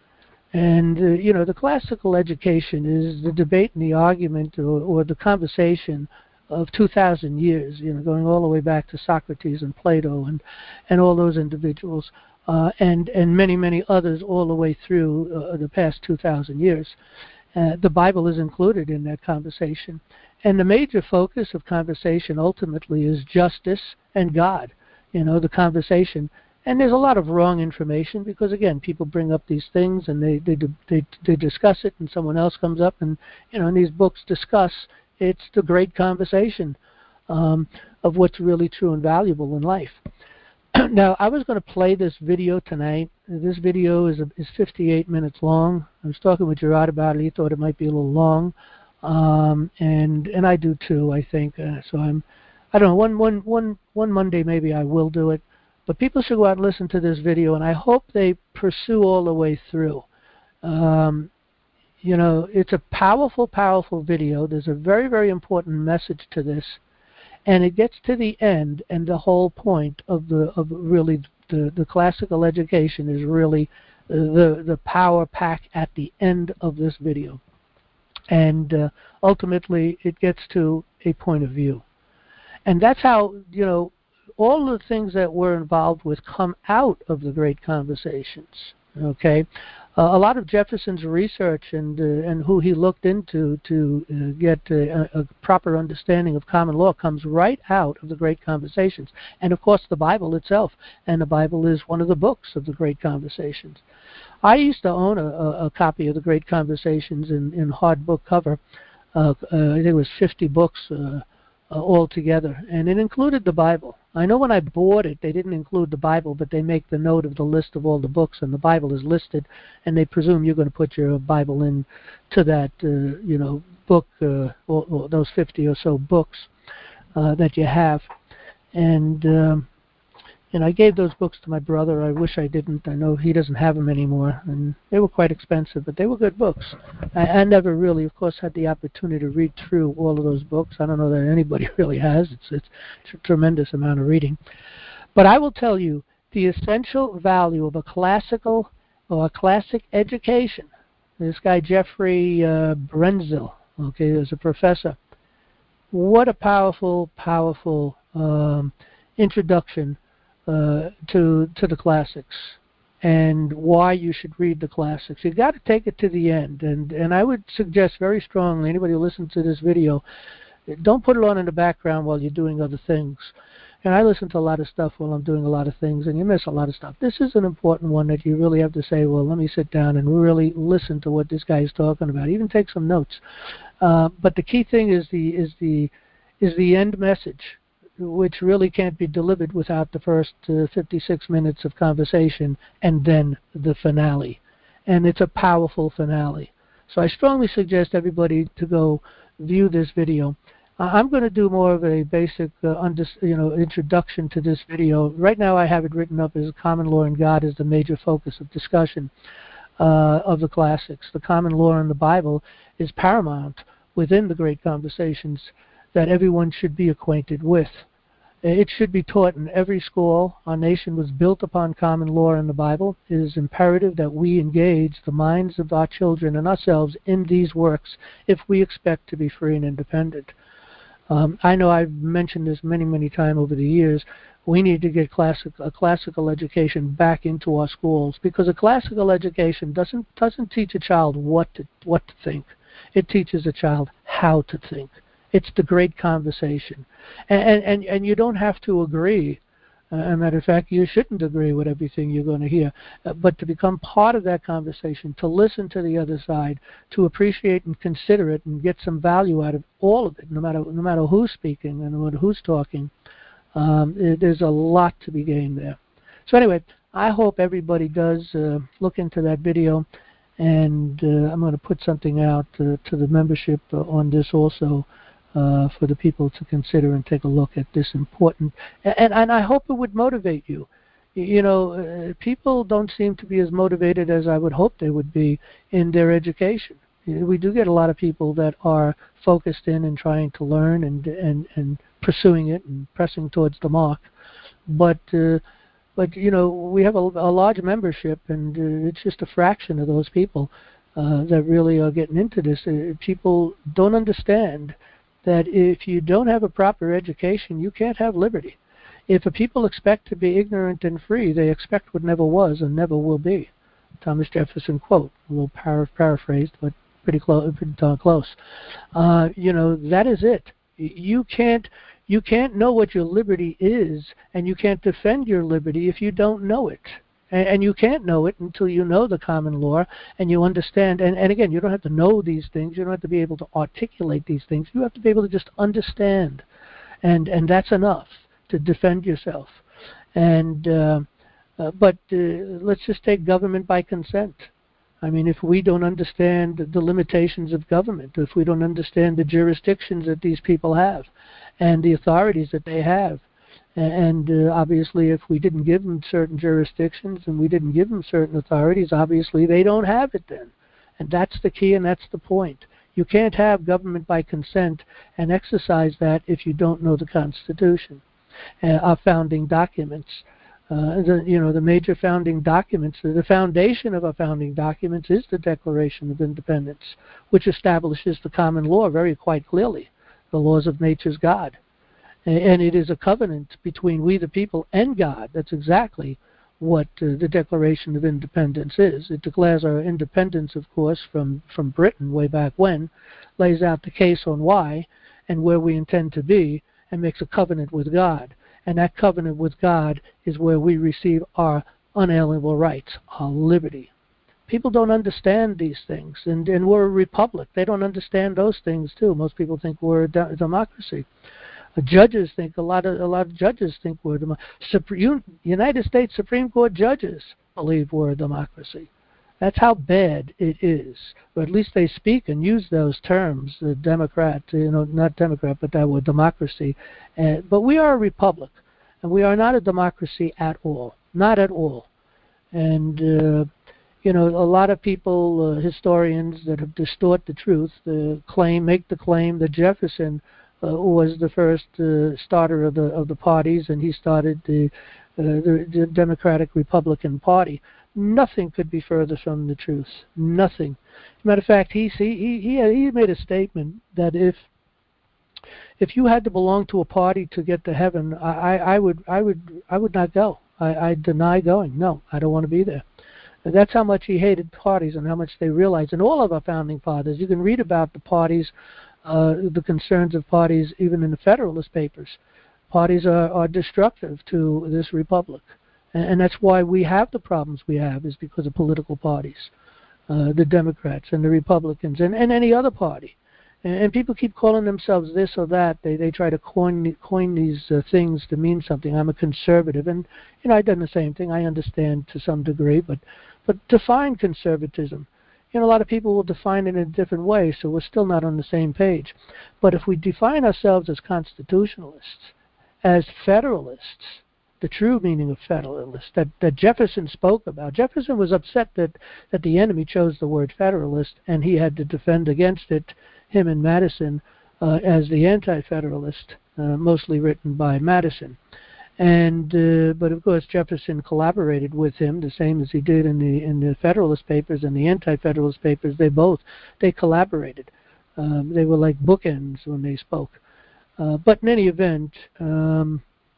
And, uh, you know, the classical education is the debate and the argument or, or the conversation of two thousand years, you know, going all the way back to Socrates and Plato and, and all those individuals, uh, and, and many, many others all the way through uh, the past two thousand years. Uh, the Bible is included in that conversation. And the major focus of conversation ultimately is justice and God, you know, the conversation. And there's a lot of wrong information because, again, people bring up these things and they they they, they discuss it, and someone else comes up and, you know, and these books discuss. It's the great conversation um, of what's really true and valuable in life. Now, I was going to play this video tonight. This video is, a, is fifty-eight minutes long. I was talking with Gerard about it. He thought it might be a little long, um, and and I do too, I think. Uh, so I'm, I don't know, one, one, one, one Monday maybe I will do it. But people should go out and listen to this video, and I hope they pursue all the way through. Um, you know, it's a powerful, powerful video. There's a very, very important message to this. And it gets to the end, and the whole point of the of really the, the classical education is really the the power pack at the end of this video, and uh, ultimately it gets to a point of view, and that's how, you know, all the things that we're involved with come out of the great conversations. Okay. Uh, a lot of Jefferson's research and uh, and who he looked into to uh, get uh, a, a proper understanding of common law comes right out of the Great Conversations, and of course the Bible itself. And the Bible is one of the books of the Great Conversations. I used to own a, a, a copy of the Great Conversations in, in hard book cover. Uh, uh, I think it was fifty books uh, uh, altogether, and it included the Bible. I know when I bought it, they didn't include the Bible, but they make the note of the list of all the books, and the Bible is listed, and they presume you're going to put your Bible in to that, uh, you know, book, uh, or, or those fifty or so books uh, that you have. And um, and I gave those books to my brother. I wish I didn't. I know he doesn't have them anymore, and they were quite expensive, but they were good books. I, I never really, of course, had the opportunity to read through all of those books. I don't know that anybody really has. It's, it's a tremendous amount of reading. But I will tell you the essential value of a classical or a classic education. This guy, Jeffrey uh, Brenzel, okay, is a professor. What a powerful, powerful um, introduction Uh, to to the classics, and why you should read the classics. You got to take it to the end, and and I would suggest very strongly, anybody who listens to this video, don't put it on in the background while you're doing other things. And I listen to a lot of stuff while I'm doing a lot of things, and you miss a lot of stuff. This is an important one that you really have to say, well, let me sit down and really listen to what this guy is talking about. Even take some notes. Uh, but the key thing is the is the is the end message, which really can't be delivered without the first uh, fifty-six minutes of conversation and then the finale. And it's a powerful finale. So I strongly suggest everybody to go view this video. Uh, I'm going to do more of a basic uh, under, you know, introduction to this video. Right now I have it written up as common law and God is the major focus of discussion uh, of the classics. The common law in the Bible is paramount within the great conversations that everyone should be acquainted with. It should be taught in every school. Our nation was built upon common law in the Bible. It is imperative that we engage the minds of our children and ourselves in these works if we expect to be free and independent. Um, I know I've mentioned this many, many times over the years. We need to get classic, a classical education back into our schools, because a classical education doesn't doesn't teach a child what to what to think. It teaches a child how to think. It's the great conversation. And, and, and you don't have to agree. Uh, as a matter of fact, you shouldn't agree with everything you're going to hear. Uh, but to become part of that conversation, to listen to the other side, to appreciate and consider it and get some value out of all of it, no matter no matter who's speaking and no matter who's talking, um, it, there's a lot to be gained there. So anyway, I hope everybody does uh, look into that video. And uh, I'm going to put something out uh, to the membership uh, on this also. Uh, for the people to consider and take a look at this important, and, and I hope it would motivate you. You know, uh, people don't seem to be as motivated as I would hope they would be in their education. We do get a lot of people that are focused in and trying to learn and and, and pursuing it and pressing towards the mark, but uh, but you know, we have a, a large membership, and uh, it's just a fraction of those people uh, that really are getting into this. Uh, people don't understand that if you don't have a proper education, you can't have liberty. If a people expect to be ignorant and free, they expect what never was and never will be. Thomas Jefferson quote, a little para- paraphrased, but pretty close. Pretty darn close. Uh, you know, that is it. You can't you can't know what your liberty is, and you can't defend your liberty if you don't know it. And, and you can't know it until you know the common law and you understand. And, and again, you don't have to know these things. You don't have to be able to articulate these things. You have to be able to just understand. And, and that's enough to defend yourself. And uh, uh, but uh, let's just take government by consent. I mean, if we don't understand the limitations of government, if we don't understand the jurisdictions that these people have and the authorities that they have, and uh, obviously if we didn't give them certain jurisdictions and we didn't give them certain authorities, obviously they don't have it then. And that's the key and that's the point. You can't have government by consent and exercise that if you don't know the Constitution, uh, our founding documents. Uh, the, you know, the major founding documents, the foundation of our founding documents is the Declaration of Independence, which establishes the common law very quite clearly, the laws of nature's God. And, and it is a covenant between we the people and God. That's exactly what uh, the Declaration of Independence is. It declares our independence, of course, from, from Britain way back when, lays out the case on why and where we intend to be, and makes a covenant with God. And that covenant with God is where we receive our unalienable rights, our liberty. People don't understand these things, and, and we're a republic. They don't understand those things too. Most people think we're a de- democracy. Uh, judges think a lot of a lot of judges think we're a democracy. Supreme, United States Supreme Court judges believe we're a democracy. That's how bad it is. Or at least they speak and use those terms, uh, Democrat, you know, not Democrat, but that word democracy. Uh, but we are a republic, and we are not a democracy at all, not at all. And, uh, you know, a lot of people, uh, historians that have distort the truth, uh, claim, make the claim that Jefferson uh, was the first uh, starter of the of the parties, and he started the, uh, the, the Democratic Republican Party. Nothing could be further from the truth. Nothing. As a matter of fact, he he he he made a statement that if if you had to belong to a party to get to heaven, I, I would I would I would not go. I, I deny going. No, I don't want to be there. And that's how much he hated parties and how much they realized. And all of our founding fathers, you can read about the parties, uh, the concerns of parties, even in the Federalist Papers. Parties are, are destructive to this republic. And that's why we have the problems we have, is because of political parties, uh, the Democrats and the Republicans and, and any other party. And, and people keep calling themselves this or that. They they try to coin coin these uh, things to mean something. I'm a conservative, and you know I've done the same thing. I understand to some degree, but but define conservatism. You know, a lot of people will define it in a different way, so we're still not on the same page. But if we define ourselves as constitutionalists, as federalists, the true meaning of federalist that, that Jefferson spoke about. Jefferson was upset that, that the enemy chose the word federalist, and he had to defend against it, him and Madison, uh, as the anti-federalist, uh, mostly written by Madison. And uh, but of course Jefferson collaborated with him, the same as he did in the in the Federalist Papers and the Anti-Federalist Papers. They both they collaborated. Um, they were like bookends when they spoke. Uh, but in any event. Um,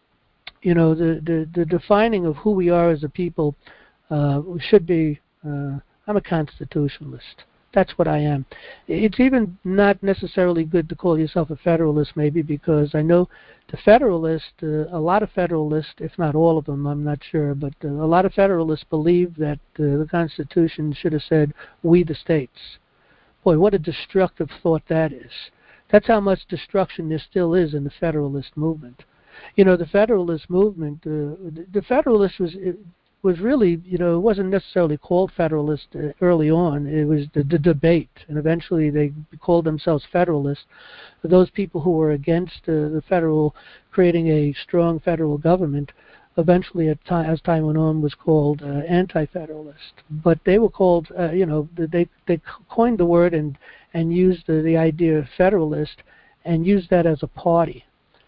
You know, the, the, the defining of who we are as a people uh, should be, uh, I'm a constitutionalist. That's what I am. It's even not necessarily good to call yourself a federalist, maybe, because I know the federalist, uh, a lot of federalists, if not all of them, I'm not sure, but uh, a lot of federalists believe that uh, the Constitution should have said, we the states. Boy, what a destructive thought that is. That's how much destruction there still is in the federalist movement. You know, the Federalist movement, uh, the, the Federalist was it was really, you know, it wasn't necessarily called Federalist uh, early on. It was the, the debate, and eventually they called themselves Federalists. Those people who were against uh, the federal, creating a strong federal government, eventually, at time, as time went on, was called uh, Anti-Federalist. But they were called, uh, you know, they they coined the word and and used the, the idea of Federalist and used that as a party.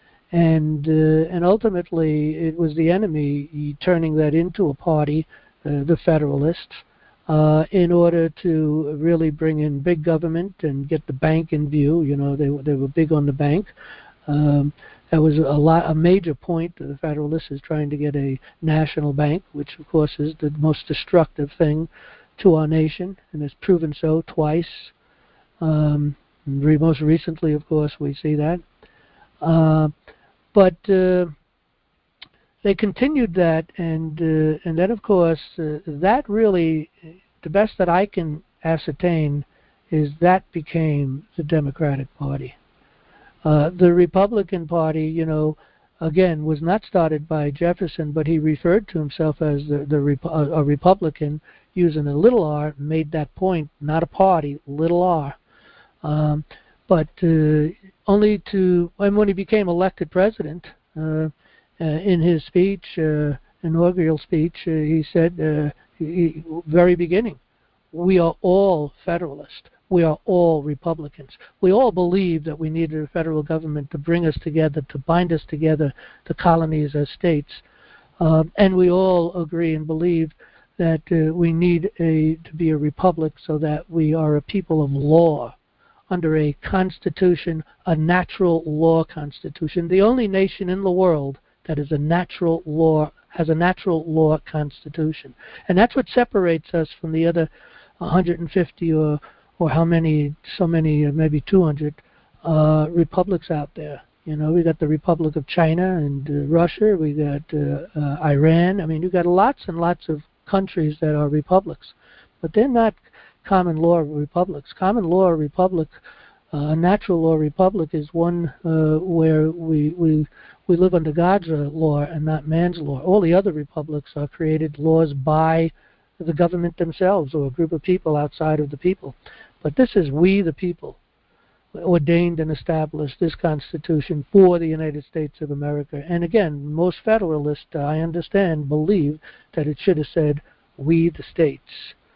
And uh, and ultimately, it was the enemy turning that into a party, uh, the Federalists, uh, in order to really bring in big government and get the bank in view. You know, they they were big on the bank. Um, that was a lot, a major point of the Federalists, is trying to get a national bank, which of course is the most destructive thing to our nation, and has proven so twice. Um, most recently, of course, we see that. Uh, But uh, they continued that, and uh, and then, of course, uh, that really, the best that I can ascertain, is that became the Democratic Party. Uh, the Republican Party, you know, again, was not started by Jefferson, but he referred to himself as the, the a, a Republican using a little r, made that point, not a party, little r. Um, but uh, only to, and when he became elected president, uh, uh, in his speech, uh, inaugural speech, uh, he said, uh, he, very beginning, we are all Federalists. We are all Republicans. We all believe that we needed a federal government to bring us together, to bind us together, the colonies as states. Um, and we all agree and believe that uh, we need a, to be a republic so that we are a people of law under a constitution, a natural law constitution, the only nation in the world that is a natural law, has a natural law constitution. And that's what separates us from the other one hundred fifty or or how many, so many, maybe two hundred uh, republics out there. You know, we got the Republic of China and uh, Russia. We got uh, uh, Iran. I mean, you got lots and lots of countries that are republics, but they're not common law republics. Common law republic, uh, a natural law republic, is one uh, where we we we live under God's law and not man's law. All the other republics are created laws by the government themselves or a group of people outside of the people. But this is we the people ordained and established this Constitution for the United States of America. And again, most Federalists, I understand, believe that it should have said we the states.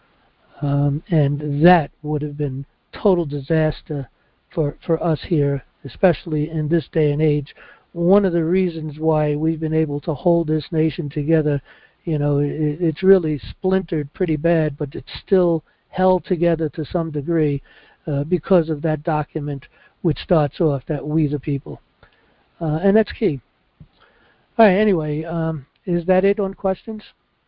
Um, and that would have been total disaster for, for us here, especially in this day and age. One of the reasons why we've been able to hold this nation together, you know, it, it's really splintered pretty bad, but it's still held together to some degree uh, because of that document which starts off that we the people. Uh, and that's key. All right, anyway, um, is that it on questions?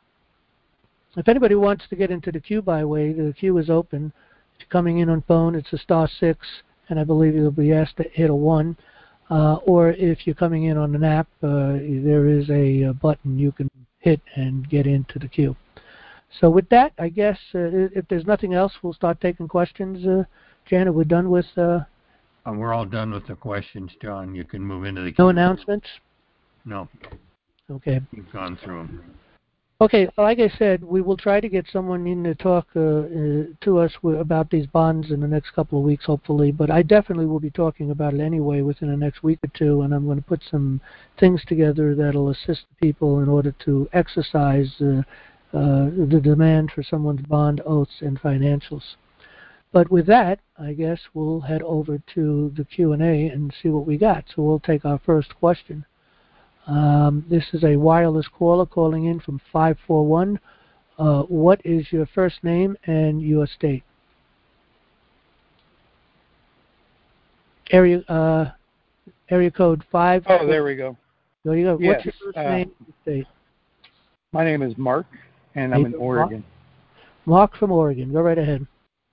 If anybody wants to get into the queue, by the way, the queue is open. If you're coming in on phone, it's a star six, and I believe you'll be asked to hit a one. Uh, or if you're coming in on an app, uh, there is a, a button you can hit and get into the queue. So with that, I guess uh, if there's nothing else, we'll start taking questions. Uh, Janet, we're done with... Uh, uh, we're all done with the questions, John. You can move into the queue. No announcements? No. Okay. You've gone through them. Okay, like I said, we will try to get someone in to talk uh, uh, to us w- about these bonds in the next couple of weeks, hopefully. But I definitely will be talking about it anyway within the next week or two, and I'm going to put some things together that'll assist people in order to exercise uh, uh, the demand for someone's bond oaths and financials. But with that, I guess we'll head over to the Q and A and see what we got. So we'll take our first question. Um, this is a wireless caller calling in from five four one. Uh, what is your first name and your state? Area uh, area code five. Oh, there we go. There you go. Yes, What's your first uh, name and state? My name is Mark, and I'm in Oregon. Mark? Mark from Oregon. Go right ahead.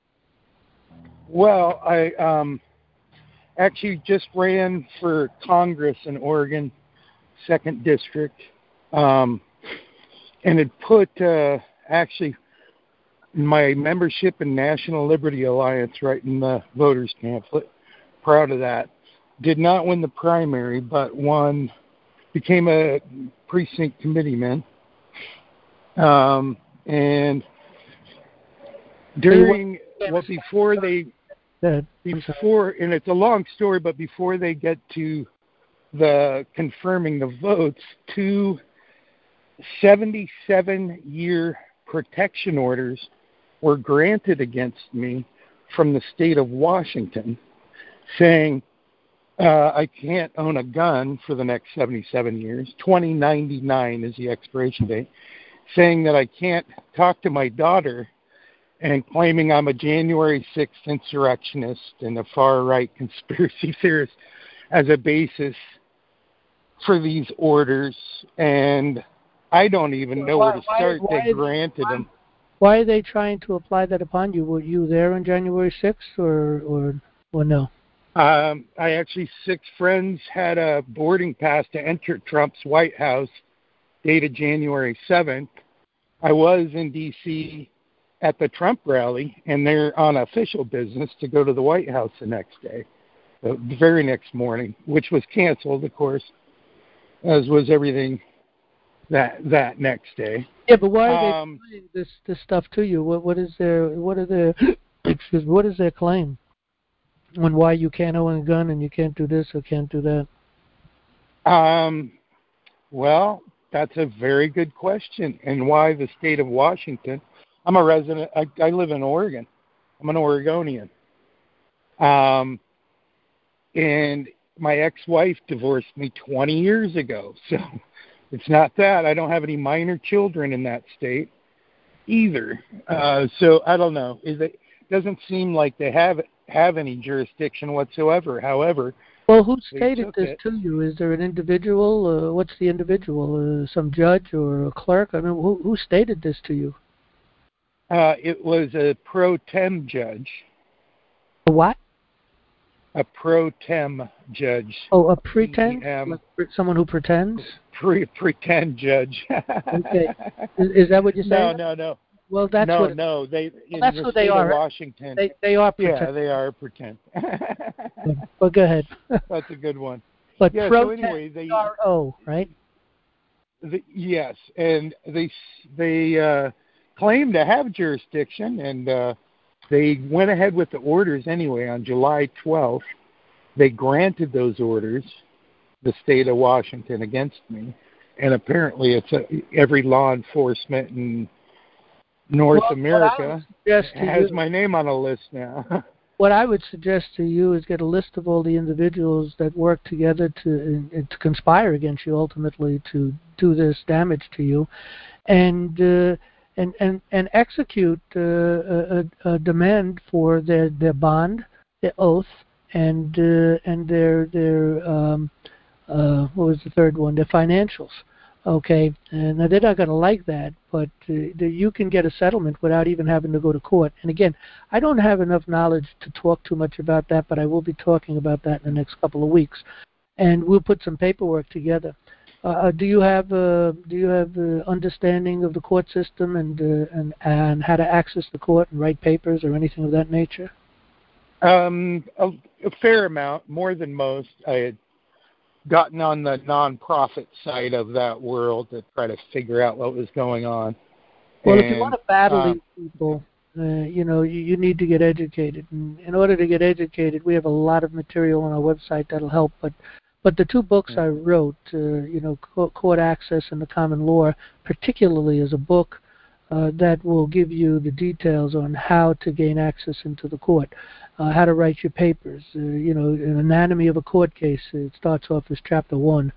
Well, I um, actually just ran for Congress in Oregon, second district, um, and it put uh, actually my membership in National Liberty Alliance right in the voters pamphlet. Proud of that. Did not win the primary, but won, became a precinct committeeman. Um, and during, well, before they, before, and it's a long story, but before they get to the confirming the votes, two seventy-seven year protection orders were granted against me from the state of Washington, saying uh, I can't own a gun for the next seventy-seven years. twenty ninety-nine is the expiration date, saying that I can't talk to my daughter, and claiming I'm a January sixth insurrectionist and a far-right conspiracy theorist as a basis for these orders. And I don't even know why, where to start. Why, why they granted why, them. Why are they trying to apply that upon you? Were you there on January sixth or, or, or no? Um, I actually, six friends had a boarding pass to enter Trump's White House dated January seventh. I was in D C at the Trump rally, and they're on official business to go to the White House the next day, the very next morning, which was canceled, of course. as was everything that that next day. Yeah, but why are Um, they doing this this stuff to you? What what is their what are their excuse me, what is their claim? On why you can't own a gun and you can't do this or can't do that? Um, well, that's a very good question. And why the state of Washington? I'm a resident. I, I live in Oregon. I'm an Oregonian. Um, and my ex-wife divorced me twenty years ago. So it's not that. I don't have any minor children in that state either. Uh, so I don't know. Is it doesn't seem like they have have any jurisdiction whatsoever. However, well, who they stated took this it. to you? Is there an individual? Uh, what's the individual? Uh, some judge or a clerk? I mean, who who stated this to you? Uh, it was a pro tem judge. A what? A pro tem judge. Oh, a pretend? P E M. Like pre- someone who pretends? Pre pretend judge. Okay. Is, is that what you're saying? No, no, no. Well, that's no, what. no. They Well, in that's the who state they are. of Washington. They they are pretend. Yeah, they are pretend. Well, go ahead. That's a good one. But Yeah. pro So anyway, they. R O, right? The, yes, and they they uh, claim to have jurisdiction, and uh, they went ahead with the orders anyway on July twelfth. They granted those orders, the state of Washington, against me, and apparently it's a, every law enforcement in North well, America has you, my name on a list now. What I would suggest to you is get a list of all the individuals that work together to uh, to conspire against you, ultimately to do this damage to you, and uh, and and and execute uh, a, a demand for their their bond, their oath, and uh, and their their um, uh, what was the third one? Their financials. Okay, and now they're not going to like that, but uh, the, you can get a settlement without even having to go to court. And again, I don't have enough knowledge to talk too much about that, but I will be talking about that in the next couple of weeks, and we'll put some paperwork together. Uh, do you have uh, do you have uh, understanding of the court system and uh, and and how to access the court and write papers or anything of that nature? Um, a, a fair amount, more than most. I had gotten on the nonprofit side of that world to try to figure out what was going on. Well, and, if you want to battle uh, these people, uh, you know, you, you need to get educated. And in order to get educated, we have a lot of material on our website that'll help. But, but the two books I wrote, uh, you know, Court Access and the Common Law, particularly as a book uh, that will give you the details on how to gain access into the court. Uh, how to write your papers, uh, you know, an anatomy of a court case. It starts off as chapter one,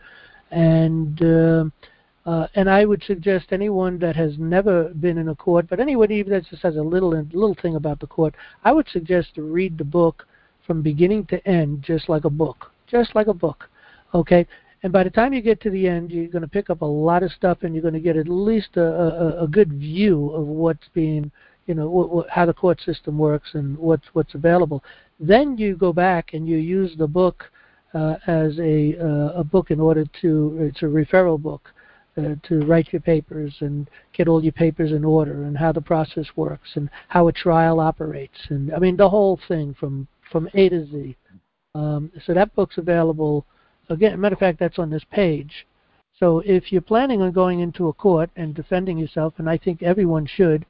and uh, uh, and I would suggest anyone that has never been in a court, but anyone even that just has a little little thing about the court, I would suggest to read the book from beginning to end, just like a book, just like a book, okay. And by the time you get to the end, you're going to pick up a lot of stuff, and you're going to get at least a, a, a good view of what's being, you know, what, what, how the court system works and what's what's available. Then you go back and you use the book uh, as a uh, a book in order to, it's a referral book uh, to write your papers and get all your papers in order and how the process works and how a trial operates, and I mean the whole thing from from A to Z. Um, so that book's available. Again, matter of fact, that's on this page. So if you're planning on going into a court and defending yourself, and I think everyone should,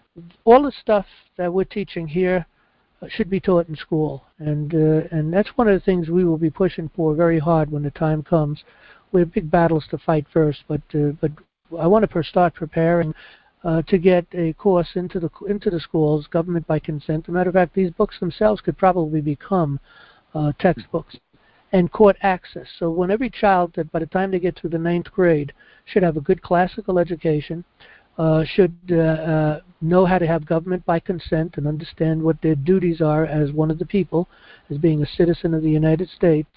all the stuff that we're teaching here should be taught in school, and uh, and that's one of the things we will be pushing for very hard when the time comes. We have big battles to fight first, but uh, but I want to start preparing uh, to get a course into the into the schools, government by consent. As a matter of fact, these books themselves could probably become uh, textbooks. And court access. So when every child, that by the time they get to the ninth grade, should have a good classical education, uh, should uh, uh, know how to have government by consent and understand what their duties are as one of the people, as being a citizen of the United States,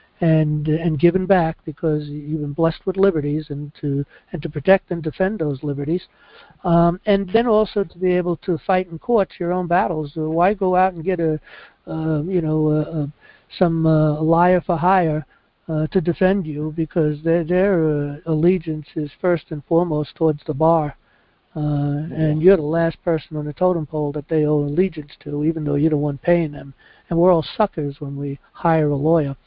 and and given back because you've been blessed with liberties, and to and to protect and defend those liberties, um, and then also to be able to fight in courts your own battles. Uh, why go out and get a, uh, you know, a, a some uh, liar for hire uh, to defend you, because their their uh, allegiance is first and foremost towards the bar, uh, and you're the last person on the totem pole that they owe allegiance to, even though you're the one paying them. And we're all suckers when we hire a lawyer.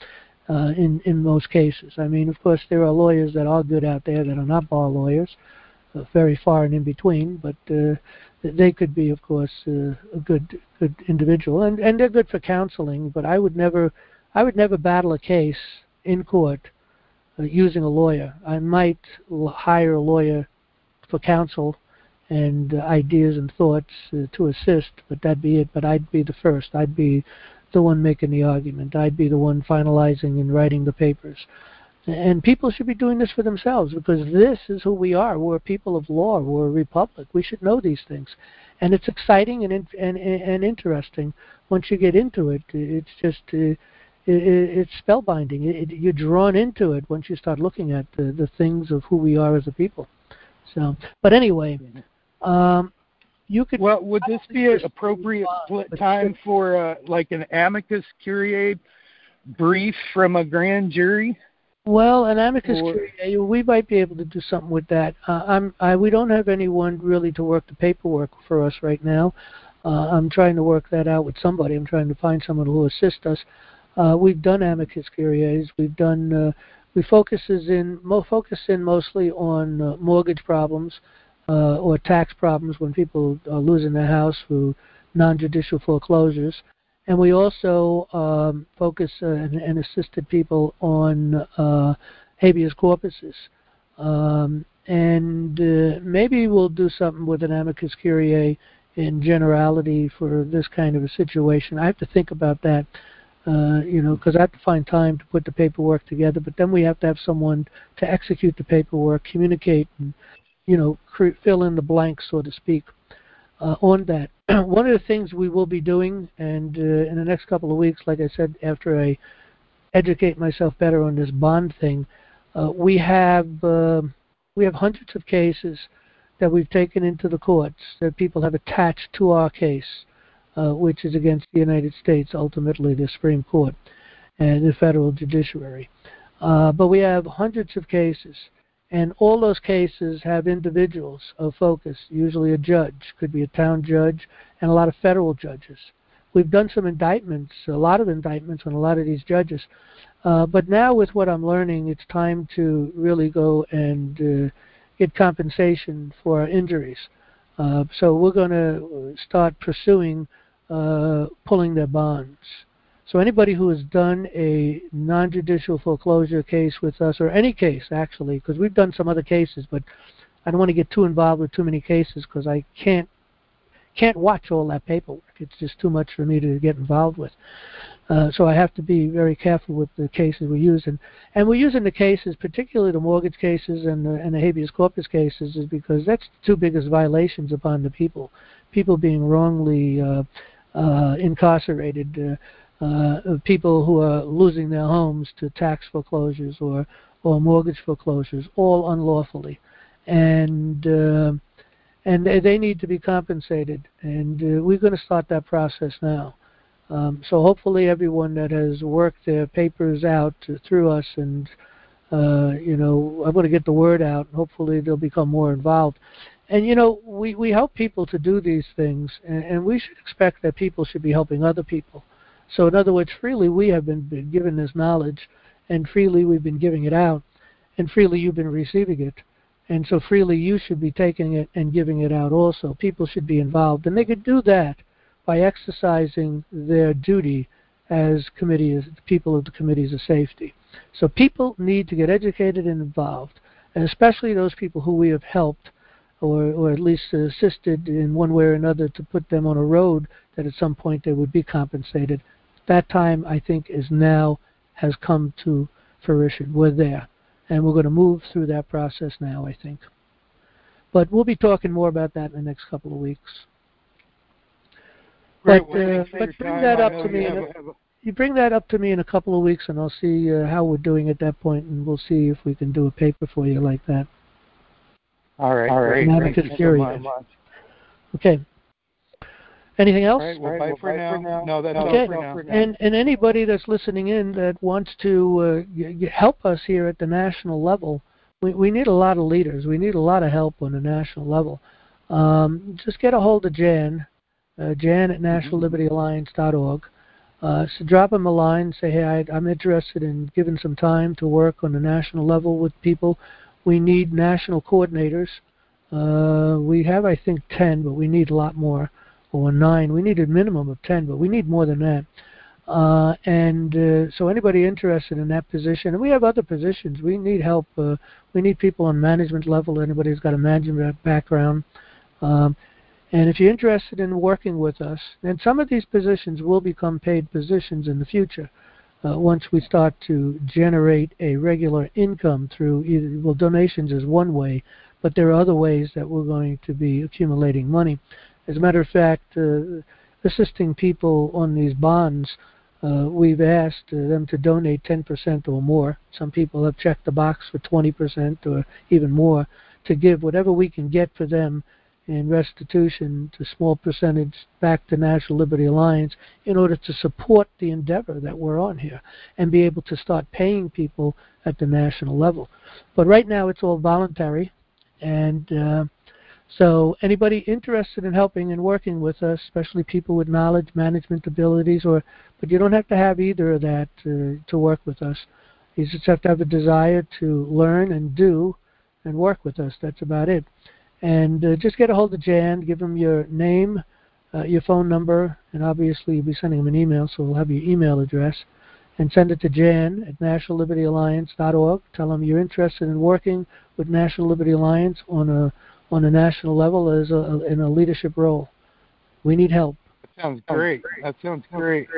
uh, in, in most cases. I mean, of course, there are lawyers that are good out there that are not bar lawyers, uh, very far and in between, but uh, they could be, of course, uh, a good good individual, and, and they're good for counseling, but I would never, I would never battle a case in court uh, using a lawyer. I might l- hire a lawyer for counsel and uh, ideas and thoughts uh, to assist, but that'd be it. But I'd be the first. I'd be the one making the argument. I'd be the one finalizing and writing the papers. And people should be doing this for themselves, because this is who we are. We're people of law. We're a republic. We should know these things. And it's exciting and and, and interesting. Once you get into it, it's just uh, it, it's spellbinding. It, it, you're drawn into it once you start looking at the, the things of who we are as a people. So, but anyway, um, you could. Well, would this be an appropriate split time for uh, like an amicus curiae brief from a grand jury? Well, an amicus or, curiae, we might be able to do something with that. Uh, I'm, I, we don't have anyone really to work the paperwork for us right now. Uh, I'm trying to work that out with somebody. I'm trying to find someone who will assist us. Uh, we've done amicus curiae. We've done. Uh, we focuses in mo- focus in mostly on uh, mortgage problems uh, or tax problems when people are losing their house through non-judicial foreclosures. And we also um, focus uh, and, and assisted people on uh, habeas corpuses. Um, and uh, maybe we'll do something with an amicus curiae in generality for this kind of a situation. I have to think about that, uh, you know, because I have to find time to put the paperwork together. But then we have to have someone to execute the paperwork, communicate, and, you know, cre- fill in the blanks, so to speak. Uh, on that. One of the things we will be doing, and uh, in the next couple of weeks, like I said, after I educate myself better on this bond thing, uh, we have uh, we have hundreds of cases that we've taken into the courts that people have attached to our case, uh, which is against the United States, ultimately the Supreme Court and the federal judiciary. Uh, but we have hundreds of cases. And all those cases have individuals of focus, usually a judge, could be a town judge, and a lot of federal judges. We've done some indictments, a lot of indictments on a lot of these judges. Uh, but now with what I'm learning, it's time to really go and uh, get compensation for our injuries. Uh, so we're going to start pursuing uh, pulling their bonds. So anybody who has done a non-judicial foreclosure case with us, or any case actually, because we've done some other cases, but I don't want to get too involved with too many cases because I can't can't watch all that paperwork. It's just too much for me to get involved with. Uh, so I have to be very careful with the cases we're using. And we're using the cases, particularly the mortgage cases and the, and the habeas corpus cases, is because that's the two biggest violations upon the people. People being wrongly uh, uh, incarcerated. Uh, Uh, people who are losing their homes to tax foreclosures or, or mortgage foreclosures, all unlawfully, and uh, and they, they need to be compensated. And uh, we're going to start that process now. Um, so hopefully, everyone that has worked their papers out uh, through us, and uh, you know, I'm going to get the word out. And hopefully, they'll become more involved. And you know, we we help people to do these things, and, and we should expect that people should be helping other people. So in other words, freely we have been, been given this knowledge, and freely we've been giving it out, and freely you've been receiving it. And so freely you should be taking it and giving it out also. People should be involved. And they could do that by exercising their duty as committees, people of the committees of safety. So people need to get educated and involved, and especially those people who we have helped or, or at least assisted in one way or another to put them on a road that at some point they would be compensated. That time, I think, is now, has come to fruition. We're there. And we're going to move through that process now, I think. But we'll be talking more about that in the next couple of weeks. Right, but well, uh, but bring time. that I up to me. In a, you bring that up to me in a couple of weeks, and I'll see uh, how we're doing at that point, and we'll see if we can do a paper for you like that. All right, All right. Great. Thank you so much. Okay. Anything else? All right, well, bye, well, for, bye now. for now. No, that's okay. all for now. And, and anybody that's listening in that wants to uh, y- y- help us here at the national level, we, we need a lot of leaders. We need a lot of help on the national level. Um, just get a hold of Jan, uh, Jan at national liberty alliance dot org. Uh, so drop them a line, say, hey, I, I'm interested in giving some time to work on the national level with people. We need national coordinators. Uh, we have, I think, ten, but we need a lot more, or nine. We need a minimum of ten, but we need more than that. Uh, and uh, so anybody interested in that position, and we have other positions. We need help. Uh, we need people on management level. Anybody who's got a management background. Um, and if you're interested in working with us, and some of these positions will become paid positions in the future uh, once we start to generate a regular income through either, well, donations is one way, but there are other ways that we're going to be accumulating money. As a matter of fact, uh, assisting people on these bonds, uh, we've asked uh, them to donate ten percent or more. Some people have checked the box for twenty percent or even more to give whatever we can get for them in restitution to small percentage back to National Liberty Alliance in order to support the endeavor that we're on here and be able to start paying people at the national level. But right now it's all voluntary, and uh, so anybody interested in helping and working with us, especially people with knowledge, management abilities, or but you don't have to have either of that uh, to work with us. You just have to have a desire to learn and do and work with us. That's about it. And uh, just get a hold of Jan, give him your name, uh, your phone number, and obviously you'll be sending him an email, so we'll have your email address. And send it to Jan at national liberty alliance dot org. Tell him you're interested in working with National Liberty Alliance on a on a national level as a, in a leadership role. We need help. That sounds great. That sounds great.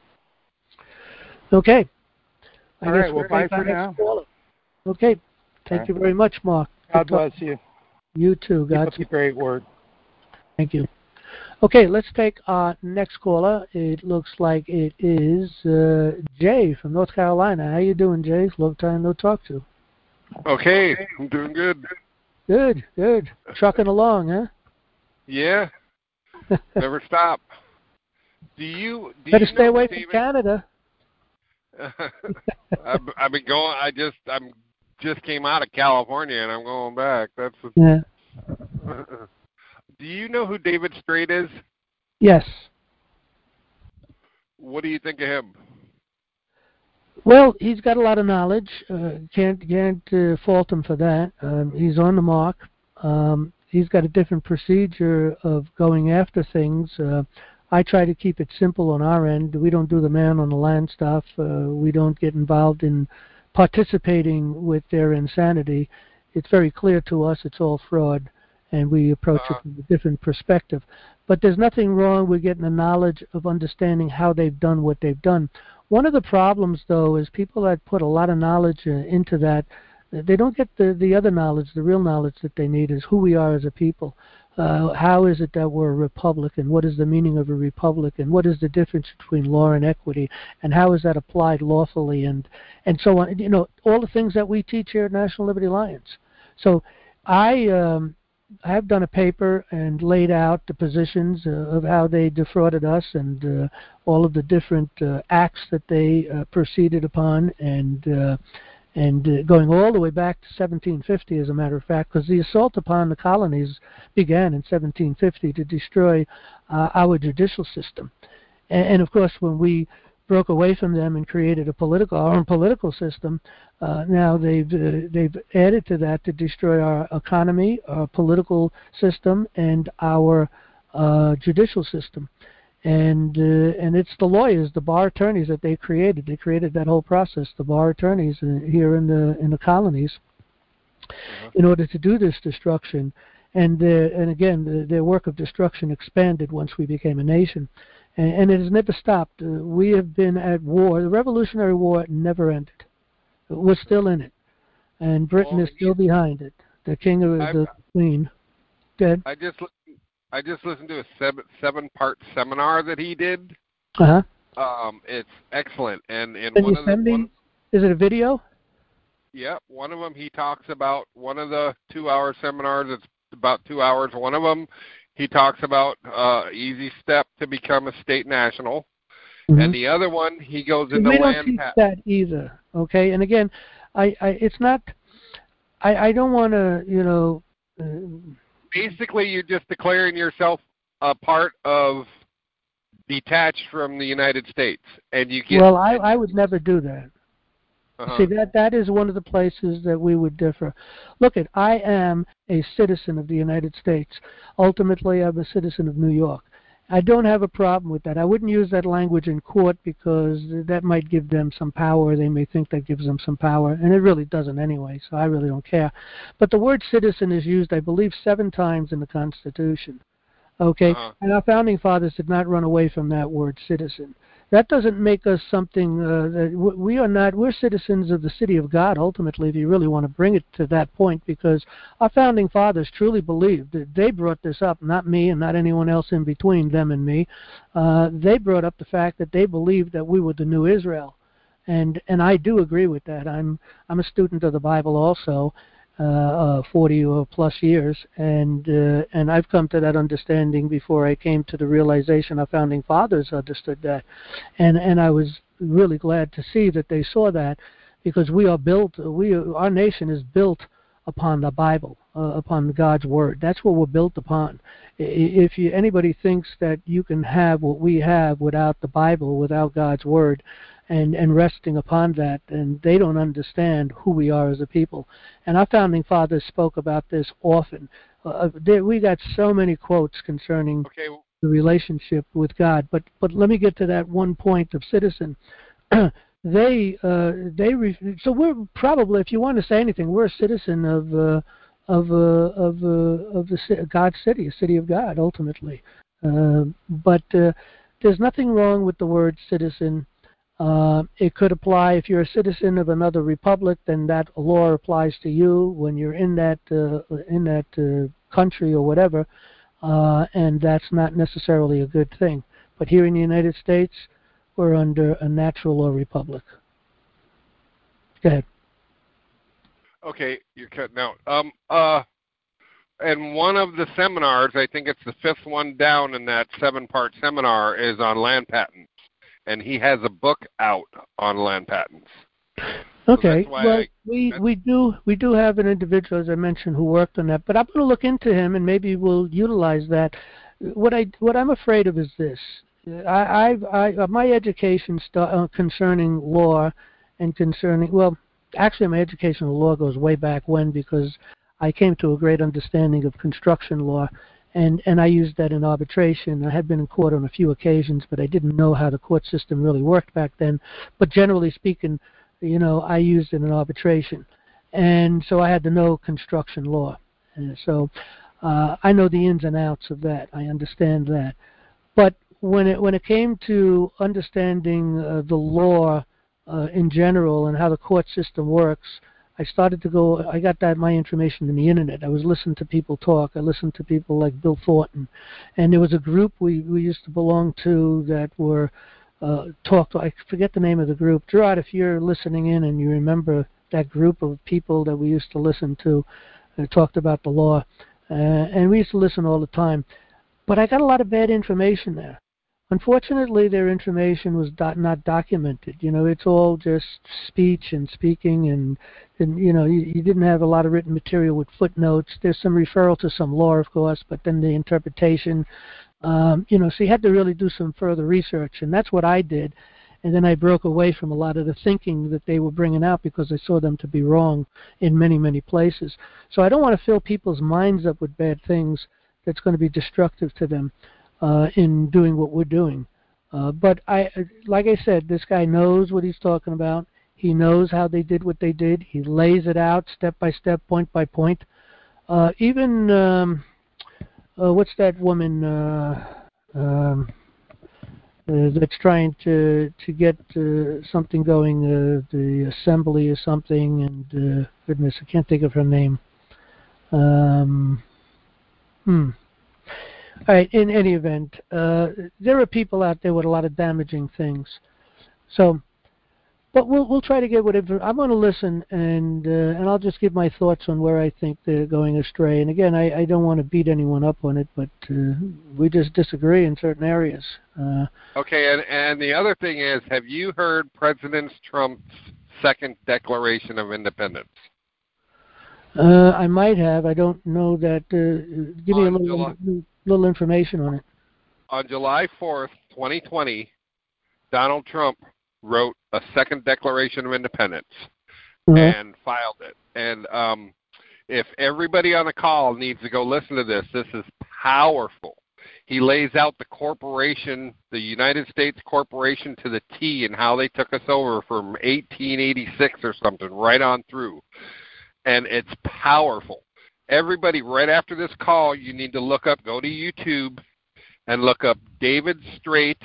Okay. I All guess right, well, we'll bye take for our now. next caller. Okay. Thank right. you very much, Mark. God bless you. You too. Keep God up the great work. Thank you. Okay, let's take our next caller. It looks like it is uh, Jay from North Carolina. How you doing, Jay? Long time no talk to. Okay, I'm doing good. Good, good. Trucking along, huh? Yeah. Never stop. Do you do Better you stay know away David? from Canada. I've, I've been going. I just I'm just came out of California and I'm going back. That's. A, Yeah. Do you know who David Strait is? Yes. What do you think of him? Well, he's got a lot of knowledge. Uh, can't can't uh, fault him for that. Um, he's on the mark. Um, he's got a different procedure of going after things. Uh, I try to keep it simple on our end. We don't do the man on the land stuff. Uh, we don't get involved in participating with their insanity. It's very clear to us it's all fraud, and we approach Uh, it from a different perspective. But there's nothing wrong with getting the knowledge of understanding how they've done what they've done. One of the problems, though, is people that put a lot of knowledge uh, into that, they don't get the, the other knowledge, the real knowledge that they need is who we are as a people. Uh, how is it that we're a republic, and what is the meaning of a republic, and what is the difference between law and equity, and how is that applied lawfully, and, and so on. You know, all the things that we teach here at National Liberty Alliance. So I... Um, I have done a paper and laid out the positions uh, of how they defrauded us and uh, all of the different uh, acts that they uh, proceeded upon, and uh, and uh, going all the way back to seventeen fifty, as a matter of fact, because the assault upon the colonies began in seventeen fifty to destroy uh, our judicial system. And, and of course, when we broke away from them and created a political, our own political system, uh, now they've uh, they've added to that to destroy our economy, our political system, and our uh, judicial system. And uh, and it's the lawyers, the bar attorneys that they created. They created that whole process, the bar attorneys uh, here in the in the colonies, uh-huh. in order to do this destruction. And uh, and again, the, their work of destruction expanded once we became a nation. And it has never stopped. Uh, we have been at war. The Revolutionary War never ended. We're still in it. And Britain well, is still behind it. The king or the queen. Dead. I just I just listened to a seven, seven-part seminar that he did. Uh-huh. Um, it's excellent. And, and Can one you of the... send me, one, is it a video? Yeah, one of them he talks about, one of the two-hour seminars, it's about two hours. One of them, he talks about uh, easy step to become a state national, mm-hmm. and the other one he goes into we land. We don't teach pat- that either. Okay, and again, I, I it's not. I, I don't want to, you know. Uh, Basically, you're just declaring yourself a part of detached from the United States, and you get. Well, I, I would never do that. Uh-huh. See, that that is one of the places that we would differ. Look, at I am a citizen of the United States. Ultimately, I'm a citizen of New York. I don't have a problem with that. I wouldn't use that language in court because that might give them some power. They may think that gives them some power, and it really doesn't anyway, so I really don't care. But the word citizen is used, I believe, seven times in the Constitution. Okay? Uh-huh. And our founding fathers did not run away from that word citizen. That doesn't make us something uh, that we are not. We're citizens of the city of God, ultimately, if you really want to bring it to that point, because our founding fathers truly believed that they brought this up, not me and not anyone else in between them and me. Uh, they brought up the fact that they believed that we were the new Israel. And and I do agree with that. I'm I'm a student of the Bible also, uh, uh, forty or plus years, and uh, and I've come to that understanding before I came to the realization our founding fathers understood that, and and I was really glad to see that they saw that, because we are built, we our nation is built upon the Bible, uh, upon God's word. That's what we're built upon. If you, anybody thinks that you can have what we have without the Bible, without God's word, and, and resting upon that, and they don't understand who we are as a people. And our founding fathers spoke about this often. Uh, they, we got so many quotes concerning Okay. the relationship with God. But but let me get to that one point of citizen. they uh, they re- so we're probably, if you want to say anything, we're a citizen of uh, of uh, of uh, of the God's city, a city of God, ultimately. Uh, but uh, there's nothing wrong with the word citizen. Uh, it could apply if you're a citizen of another republic, then that law applies to you when you're in that uh, in that uh, country or whatever, uh, and that's not necessarily a good thing. But here in the United States, we're under a natural law republic. Go ahead. Okay, you're cutting out. Um, uh, and one of the seminars, I think it's the fifth one down in that seven-part seminar, is on land patents. And he has a book out on land patents. Okay. So well, I, we we do we do have an individual, as I mentioned, who worked on that. But I'm going to look into him, and maybe we'll utilize that. What I what I'm afraid of is this: I I've, I my education st- uh, concerning law and concerning well, actually, my education in law goes way back when, because I came to a great understanding of construction law. And and I used that in arbitration. I had been in court on a few occasions, but I didn't know how the court system really worked back then. But generally speaking, you know, I used it in arbitration. And so I had to know construction law. And so uh, I know the ins and outs of that. I understand that. But when it when it came to understanding uh, the law uh, in general and how the court system works, I started to go, I got that my information in the internet. I was listening to people talk. I listened to people like Bill Thornton. And there was a group we, we used to belong to that were uh, talked, I forget the name of the group. Gerard, if you're listening in and you remember that group of people that we used to listen to, uh, talked about the law. Uh, and we used to listen all the time. But I got a lot of bad information there. Unfortunately, their information was do- not documented. You know, it's all just speech and speaking, and, and you know, you, you didn't have a lot of written material with footnotes. There's some referral to some law, of course, but then the interpretation, um, you know, so you had to really do some further research, and that's what I did. And then I broke away from a lot of the thinking that they were bringing out because I saw them to be wrong in many, many places. So I don't want to fill people's minds up with bad things that's going to be destructive to them. Uh, in doing what we're doing. Uh, but I, like I said, this guy knows what he's talking about. He knows how they did what they did. He lays it out step by step, point by point. Uh, even, um, uh, what's that woman uh, um, uh, that's trying to to get uh, something going, uh, the assembly or something, and uh, goodness, I can't think of her name. Um, hmm. All right, in any event, uh, there are people out there with a lot of damaging things. So, but we'll we'll try to get whatever. I'm going to listen, and uh, and I'll just give my thoughts on where I think they're going astray. And again, I, I don't want to beat anyone up on it, but uh, we just disagree in certain areas. Uh, okay, and, and the other thing is, have you heard President Trump's second Declaration of Independence? uh, I might have. I don't know that. Uh, give me On a little July, little information on it. On July fourth, twenty twenty, Donald Trump wrote a second Declaration of Independence Uh-huh. and filed it. And um, if everybody on the call needs to go listen to this, this is powerful. He lays out the corporation, the United States corporation to the T, and how they took us over from eighteen eighty-six or something right on through. And it's powerful. Everybody, right after this call, you need to look up, go to YouTube, and look up David Straight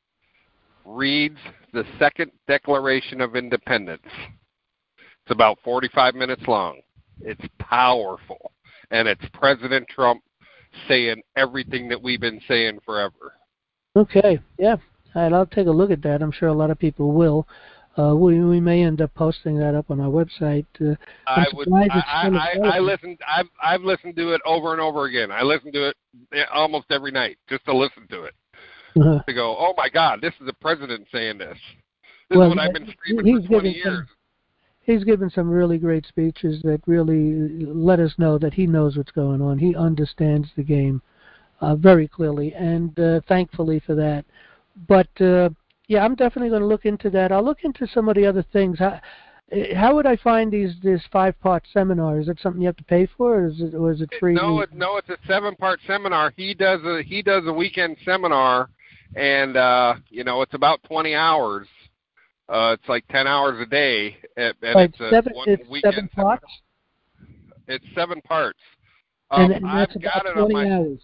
reads the Second Declaration of Independence. It's about forty-five minutes long. It's powerful. And it's President Trump saying everything that we've been saying forever. Okay, yeah. All right, I'll take a look at that. I'm sure a lot of people will. Uh, we we may end up posting that up on our website. Uh, I would. I, I, I, I listened. I've I've listened to it over and over again. I listen to it almost every night just to listen to it. Uh-huh. To go, oh my God, this is the president saying this. This well, is what I've been screaming for twenty years. Some, he's given some really great speeches that really let us know that he knows what's going on. He understands the game uh, very clearly, and uh, thankfully for that. But uh, yeah, I'm definitely going to look into that. I'll look into some of the other things. How, how would I find these this five part seminar? Is it something you have to pay for, or is it or is it free? No, it, no, it's a seven part seminar. He does a he does a weekend seminar, and uh, you know it's about twenty hours. Uh, it's like ten hours a day, and, and right, it's a seven, one it's weekend seven seminar. parts. It's seven parts. Um, and, and that's I've about got it twenty on my. hours.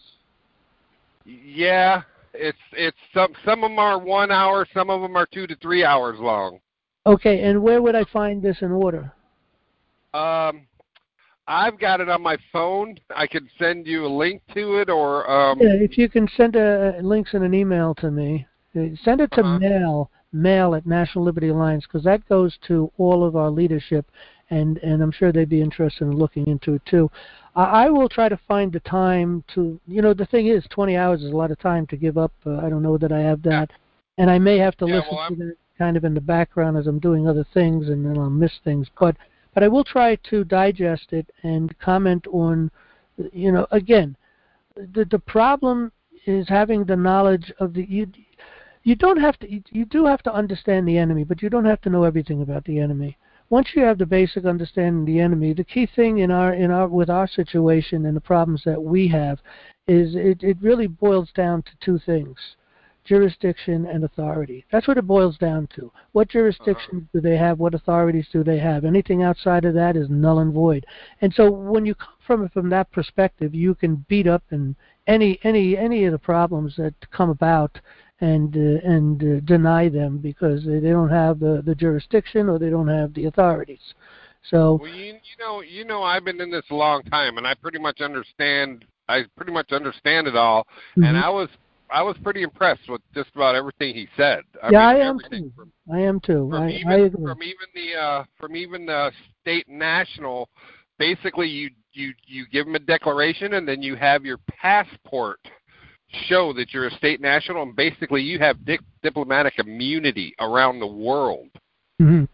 Yeah, it's it's some some of them are one hour, some of them are two to three hours long. Okay, and where would I find this in order? Um, I've got it on my phone. I could send you a link to it, or um. Yeah, if you can send a, links in an email to me, send it to uh-huh. mail mail at National Liberty Alliance, because that goes to all of our leadership, and and I'm sure they'd be interested in looking into it too. I, I will try to find the time to. You know, the thing is, twenty hours is a lot of time to give up. Uh, I don't know that I have that, Yeah. and I may have to Yeah, listen well, to that kind of in the background as I'm doing other things, and then I'll miss things. But but I will try to digest it and comment on. You know, again, the the problem is having the knowledge of the. You, You don't have to. You do have to understand the enemy, but you don't have to know everything about the enemy. Once you have the basic understanding of the enemy, the key thing in our in our with our situation and the problems that we have is it, it really boils down to two things: jurisdiction and authority. That's what it boils down to. What jurisdictions do they have? What authorities do they have? Anything outside of that is null and void. And so when you come from it from that perspective, you can beat up in any any any of the problems that come about and uh, and uh, deny them because they don't have the, the jurisdiction or they don't have the authorities. So well, you, you know, you know, I've been in this a long time, and I pretty much understand. I pretty much understand it all, mm-hmm. and I was I was pretty impressed with just about everything he said. I yeah, mean, I am too. From, I am too. From I, even I agree. from even the uh, from even the state and national, basically you you you give them a declaration, and then you have your passport show that you're a state national, and basically you have di- diplomatic immunity around the world. Mm-hmm.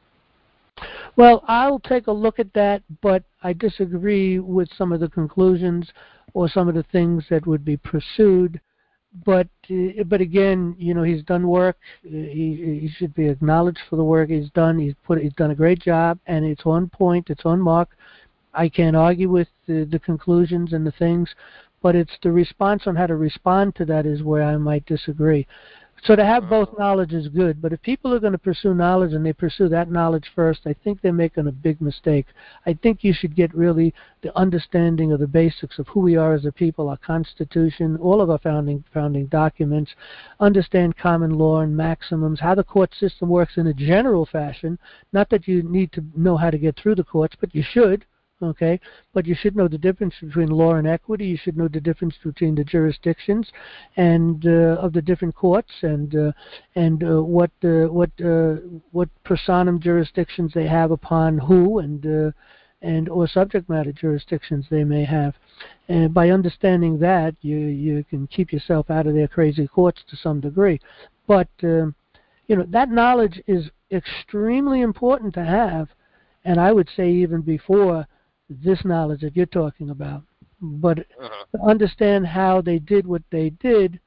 Well, I'll take a look at that, but I disagree with some of the conclusions or some of the things that would be pursued. But uh, but again, you know, he's done work. He he should be acknowledged for the work he's done. He's put he's done a great job, and it's on point. It's on mark. I can't argue with the, the conclusions and the things, but it's the response on how to respond to that is where I might disagree. So to have both knowledge is good, but if people are going to pursue knowledge and they pursue that knowledge first, I think they're making a big mistake. I think you should get really the understanding of the basics of who we are as a people, our Constitution, all of our founding founding documents, understand common law and maximums, how the court system works in a general fashion. Not that you need to know how to get through the courts, but you should. Okay, but you should know the difference between law and equity. You should know the difference between the jurisdictions and uh, of the different courts, and uh, and uh, what uh, what uh, what personam jurisdictions they have upon who, and uh, and or subject matter jurisdictions they may have. And by understanding that, you you can keep yourself out of their crazy courts to some degree. But uh, you know that knowledge is extremely important to have, and I would say even before this knowledge that you're talking about, but uh-huh. to understand how they did what they did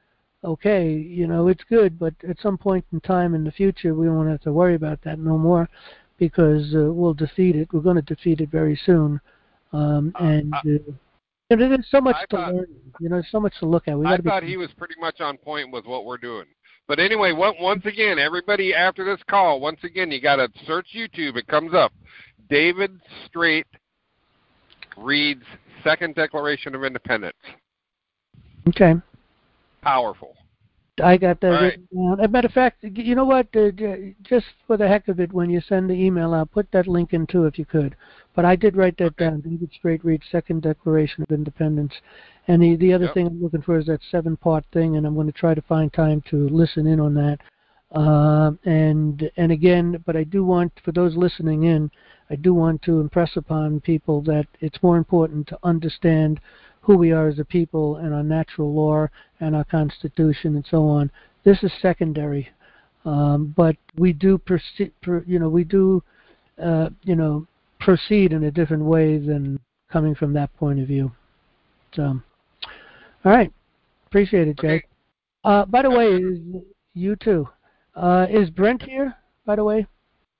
okay, you know, it's good, but at some point in time in the future, we won't have to worry about that no more, because uh, we'll defeat it. We're going to defeat it very soon, um, Uh, and uh, uh, you know, there's so much I to thought, learn. You know, there's so much to look at. We I got to thought be. he was pretty much on point with what we're doing. But anyway, what, once again, everybody after this call, once again, you got to search YouTube. It comes up. David Straight reads Second Declaration of Independence. Okay. Powerful. I got that All right. written down. As a matter of fact, you know what? Uh, just for the heck of it, when you send the email out, put that link in too if you could. But I did write that Okay. down. David Straight reads Second Declaration of Independence. And the, the other Yep. thing I'm looking for is that seven-part thing, and I'm going to try to find time to listen in on that. Uh, and and again, but I do want, for those listening in, I do want to impress upon people that it's more important to understand who we are as a people and our natural law and our Constitution and so on. This is secondary, um, but we do proceed. Per, you know, we do, uh, you know, proceed in a different way than coming from that point of view. So, all right, appreciate it, Jay. Okay. Uh, by the way, is, you too. Uh, is Brent here? By the way,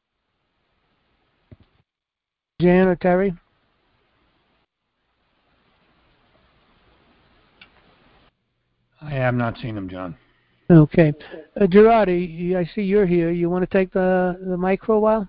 Jan or Terry? I have not seen him, John. Okay. Uh, Gerard, I I see you're here. You want to take the, the mic for a while?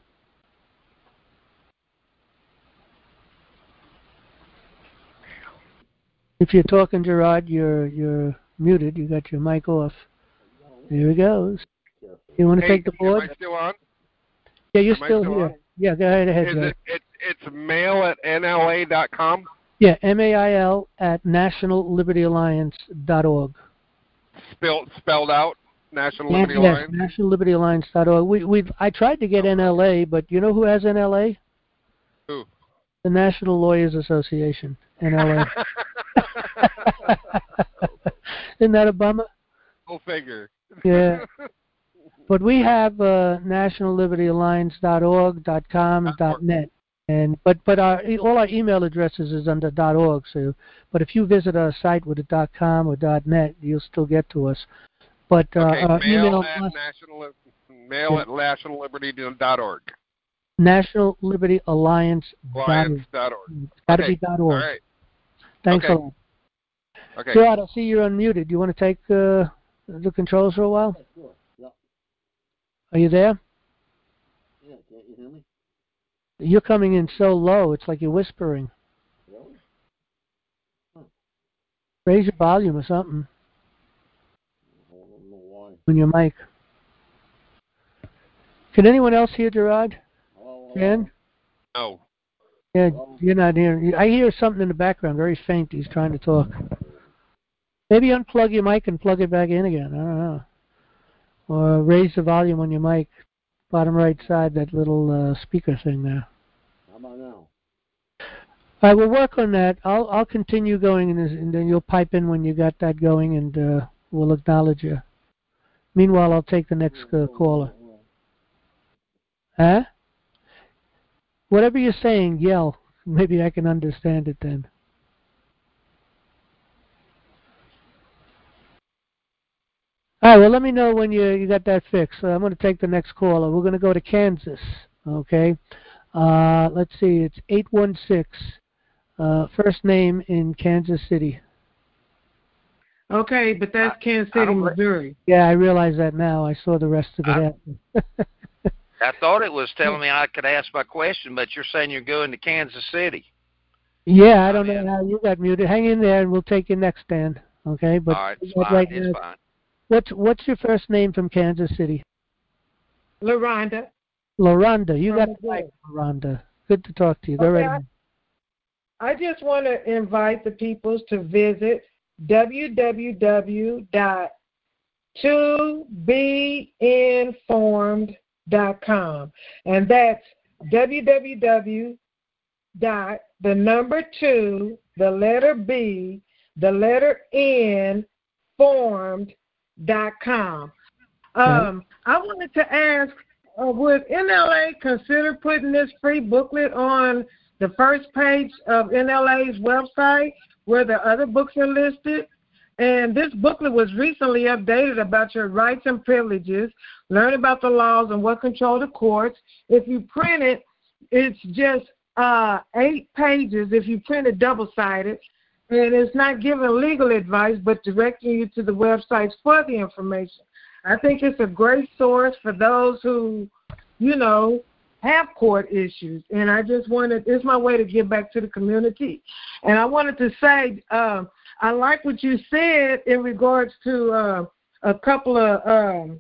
If you're talking, Gerard, you're you're muted. You got your mic off. There he goes. You want to Hey, take the board? am I still on? Yeah, you're am I still, still here. on? Yeah, go ahead, ahead, Is Gerard. it, it, it's mail at N L A dot com? Yeah, M A I L at national liberty alliance dot org. Spelled, spelled out? National Yeah, Liberty yes, Alliance? national liberty alliance dot org. We, we've, I tried to get N L A, but you know who has N L A? Who? The National Lawyers Association, N L A. Isn't that a bummer? Go figure. Yeah. But we have uh, national liberty alliance dot org, .com, and .net. And but but our all our email addresses is under .org. So, but if you visit our site with a .com or .net, you'll still get to us. But uh, Okay, uh, mail email at us, national mail yeah. at national liberty dot org. national liberty alliance Alliance dot org. It's got to Okay. be .org. All right. Thanks Okay. a lot. Okay. Gerard, I see you're unmuted. Do you want to take uh, the controls for a while? Sure. Yeah. Are you there? Yeah. Can't you hear me? You're coming in so low, it's like you're whispering. Really? Huh. Raise your volume or something I don't know why. on your mic. Can anyone else hear Gerard? Hello, hello. Jan? No. Yeah, Hello? you're not hearing. I hear something in the background, very faint. He's trying to talk. Maybe unplug your mic and plug it back in again. I don't know. Or raise the volume on your mic, bottom right side, that little uh, speaker thing there. How about now? I will work on that. I'll I'll continue going, and, and then you'll pipe in when you got that going, and uh, we'll acknowledge you. Meanwhile, I'll take the next uh, caller. Huh? Whatever you're saying, yell. Maybe I can understand it then. All right, well, let me know when you, you got that fixed. Uh, I'm going to take the next caller. We're going to go to Kansas, okay? Uh, let's see, it's eight one six, uh, first name in Kansas City. Okay, but that's I, Kansas I City, don't- Missouri. Yeah, I realize that now. I saw the rest of it I- happen. I thought it was telling me I could ask my question, but you're saying you're going to Kansas City. Yeah, I don't I'm in. know how you got muted. Hang in there, and we'll take you next, Dan. Okay, but All right, it's but fine. right It's now, fine. what's what's your first name from Kansas City? LaRonda. LaRonda. You From got the Missouri. mic, LaRonda. Good to talk to you. Go Okay, right ahead. I just want to invite the people to visit w w w dot to be informed dot com, and that's w w w dot the number two, the letter B, the letter N, formed dot com. Um, I wanted to ask, uh, would N L A consider putting this free booklet on the first page of N L A's website where the other books are listed? And this booklet was recently updated about your rights and privileges, learn about the laws and what control the courts. If you print it, it's just uh, eight pages if you print it double-sided. And it's not giving legal advice, but directing you to the websites for the information. I think it's a great source for those who, you know, have court issues. And I just wanted, it's my way to give back to the community. And I wanted to say, uh, I like what you said in regards to uh, a couple of um,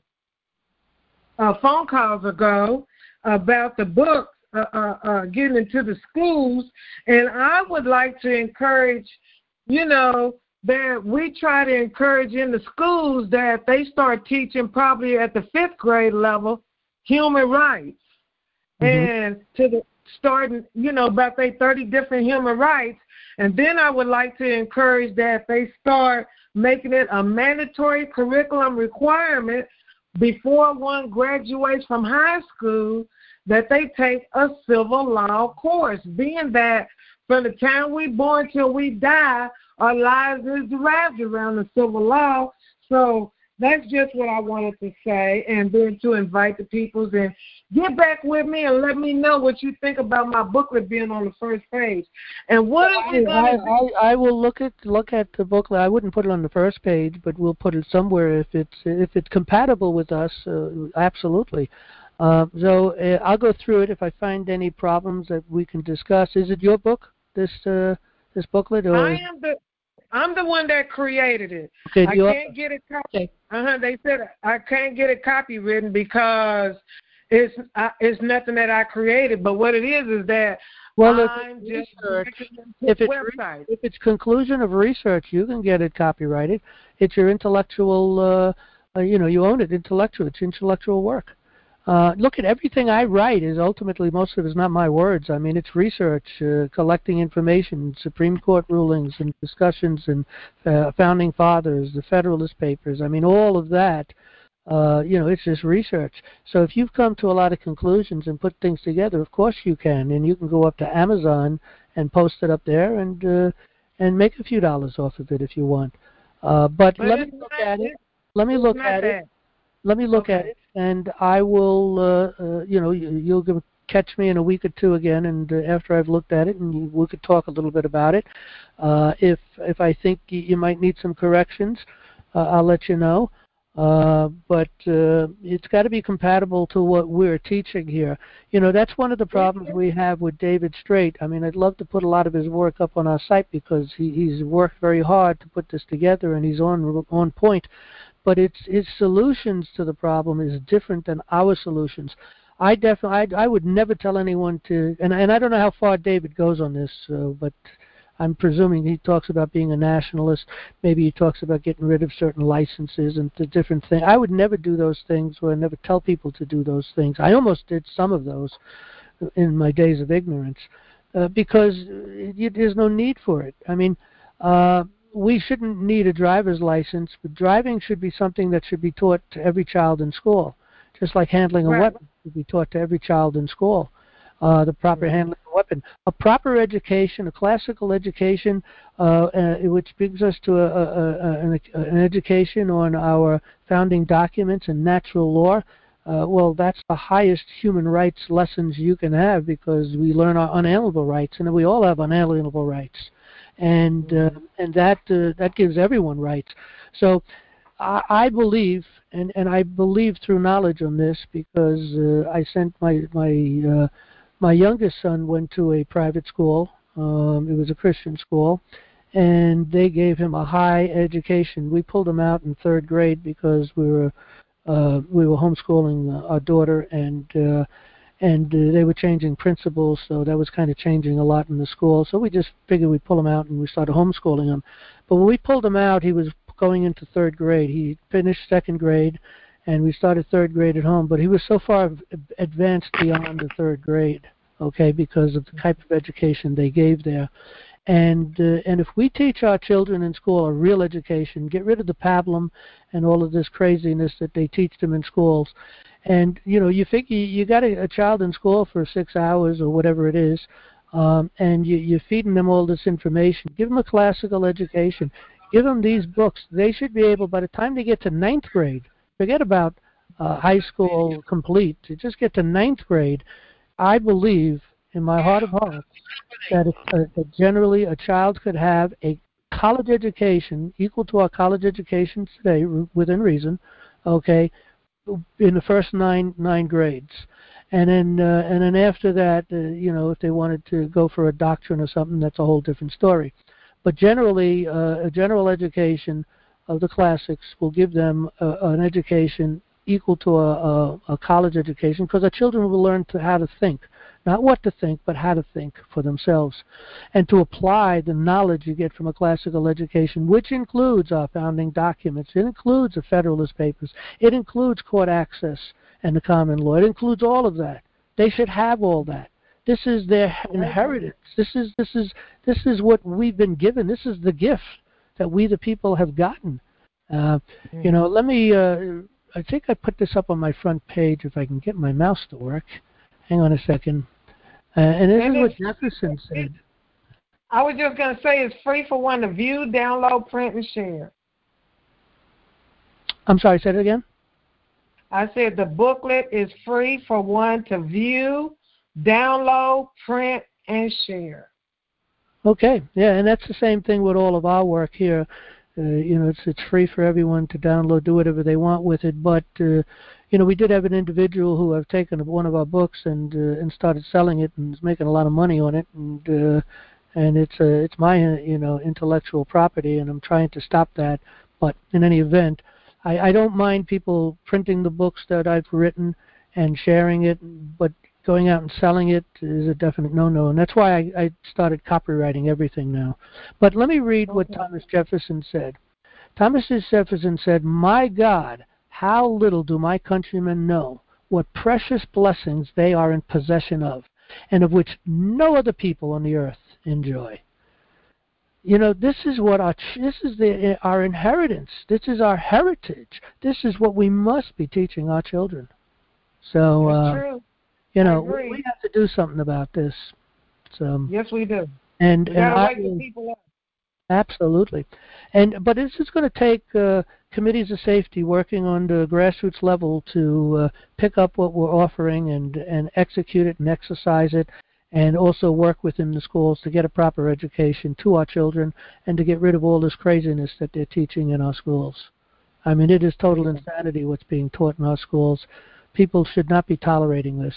uh, phone calls ago about the book uh, uh, uh, getting into the schools. And I would like to encourage, you know, that we try to encourage in the schools that they start teaching probably at the fifth grade level human rights. Mm-hmm. And to the starting, you know, about they thirty different human rights. And then I would like to encourage that they start making it a mandatory curriculum requirement before one graduates from high school that they take a civil law course, being that from the time we're born till we die, our lives is derived around the civil law. So that's just what I wanted to say, and then to invite the peoples and get back with me and let me know what you think about my booklet being on the first page. And what are we going to do? I, I will look at look at the booklet. I wouldn't put it on the first page, but we'll put it somewhere if it's if it's compatible with us. Uh, absolutely. Uh, so uh, I'll go through it. If I find any problems that we can discuss, is it your book? This uh, this booklet? Or I am the I'm the one that created it. Okay, I can't are? get it copy. Okay. Uh-huh. They said I can't get it copywritten because it's uh, it's nothing that I created. But what it is is that well, I'm if just research, if it's website. if it's conclusion of research, you can get it copyrighted. It's your intellectual, uh, uh, you know, you own it. Intellectual, it's intellectual work. Uh, look at everything I write is ultimately, most of it is not my words. I mean, it's research, uh, collecting information, Supreme Court rulings and discussions and uh, Founding Fathers, the Federalist Papers. I mean, all of that, uh, you know, it's just research. So if you've come to a lot of conclusions and put things together, of course you can. And you can go up to Amazon and post it up there and uh, and make a few dollars off of it if you want. Uh, but, but let me look at it. Let me look at it. Let me look okay. at it, and I will, uh, uh, you know, you, you'll give, catch me in a week or two again, and uh, after I've looked at it, and we could talk a little bit about it. Uh, if if I think you might need some corrections, uh, I'll let you know. Uh, but uh, it's got to be compatible to what we're teaching here. You know, that's one of the problems we have with David Straight. I mean, I'd love to put a lot of his work up on our site because he, he's worked very hard to put this together, and he's on on point. But its its solutions to the problem is different than our solutions. I definitely, I, I would never tell anyone to, and and I don't know how far David goes on this, uh, but I'm presuming he talks about being a nationalist. Maybe he talks about getting rid of certain licenses and the different things. I would never do those things, or never tell people to do those things. I almost did some of those in my days of ignorance uh, because it, there's no need for it. I mean. Uh, We shouldn't need a driver's license, but driving should be something that should be taught to every child in school, just like handling a right. weapon should be taught to every child in school, uh, the proper right. handling of a weapon. A proper education, a classical education, uh, uh, which brings us to a, a, a, an, an education on our founding documents and natural law. Uh, well, that's the highest human rights lessons you can have because we learn our unalienable rights, and we all have unalienable rights. And uh, and that uh, that gives everyone rights. So I, I believe, and, and I believe through knowledge on this because uh, I sent my my uh, my youngest son went to a private school. Um, it was a Christian school, and they gave him a high education. We pulled him out in third grade because we were uh, we were homeschooling our daughter, and uh, and uh, they were changing principals, so that was kind of changing a lot in the school. So we just figured we'd pull him out, and we started homeschooling him. But when we pulled him out, he was going into third grade. He finished second grade, and we started third grade at home. But he was so far advanced beyond the third grade, okay, because of the type of education they gave there. And uh, and if we teach our children in school a real education, get rid of the pablum and all of this craziness that they teach them in schools, and you know you figure you got a, a child in school for six hours or whatever it is, um, and you, you're feeding them all this information. Give them a classical education. give them these books. They should be able, by the time they get to ninth grade, forget about uh, high school complete, to just get to ninth grade, I believe in my heart of hearts that, if, uh, that generally a child could have a college education equal to our college education today, within reason, okay, in the first nine nine grades. And then, uh, and then after that, uh, you know, if they wanted to go for a doctrine or something, that's a whole different story. But generally, uh, a general education of the classics will give them uh, an education equal to a, a, a college education, because our children will learn to how to think, not what to think, but how to think for themselves, and to apply the knowledge you get from a classical education, which includes our founding documents. It includes the Federalist Papers. It includes court access and the common law. It includes all of that. They should have all that. This is their inheritance. This is this is this is what we've been given. This is the gift that we, the people, have gotten. Uh, you know, let me. Uh, I think I put this up on my front page if I can get my mouse to work. Hang on a second. Uh, and this and is what Jefferson said. I was just going to say it's free for one to view, download, print, and share. I'm sorry, say it again? I said the booklet is free for one to view, download, print, and share. Okay, yeah, and that's the same thing with all of our work here. Uh, you know, it's it's free for everyone to download, do whatever they want with it. But uh, you know, we did have an individual who have taken one of our books and uh, and started selling it and is making a lot of money on it, and uh, and it's uh, it's my uh, you know intellectual property, and I'm trying to stop that. But in any event, I, I don't mind people printing the books that I've written and sharing it, but going out and selling it is a definite no-no, and that's why I, I started copywriting everything now. But let me read okay. what Thomas Jefferson said. Thomas Jefferson said, "My God, how little do my countrymen know what precious blessings they are in possession of, and of which no other people on the earth enjoy." You know, this is what our this is the our inheritance. This is our heritage. This is what we must be teaching our children. So. That's uh, true. You know, we, we have to do something about this. So, yes, we do. And, we and gotta I wake the people up. Absolutely. And but this is going to take uh, committees of safety working on the grassroots level to uh, pick up what we're offering and and execute it and exercise it, and also work within the schools to get a proper education to our children and to get rid of all this craziness that they're teaching in our schools. I mean, it is total insanity what's being taught in our schools. People should not be tolerating this.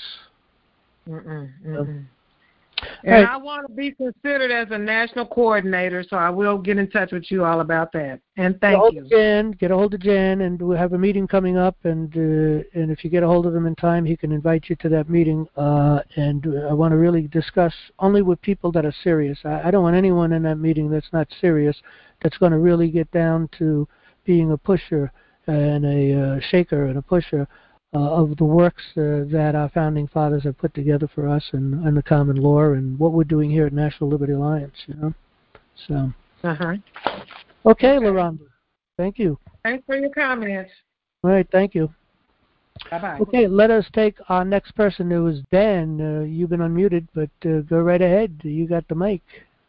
Mm-mm, mm-mm. So, and right. I want to be considered as a national coordinator, so I will get in touch with you all about that. And thank get you. Of Jan, get a hold of Jan, and we'll have a meeting coming up. And uh, and if you get a hold of him in time, he can invite you to that meeting. Uh, and I want to really discuss only with people that are serious. I, I don't want anyone in that meeting that's not serious, that's going to really get down to being a pusher and a uh, shaker and a pusher Uh, of the works uh, that our founding fathers have put together for us, and, and the common law, and what we're doing here at National Liberty Alliance, you know. So. Uh-huh. Okay, okay. LaRonda. Thank you. Thanks for your comments. All right, thank you. Bye-bye. Okay, let us take our next person. It was Dan. Uh, you've been unmuted, but uh, go right ahead. You got the mic.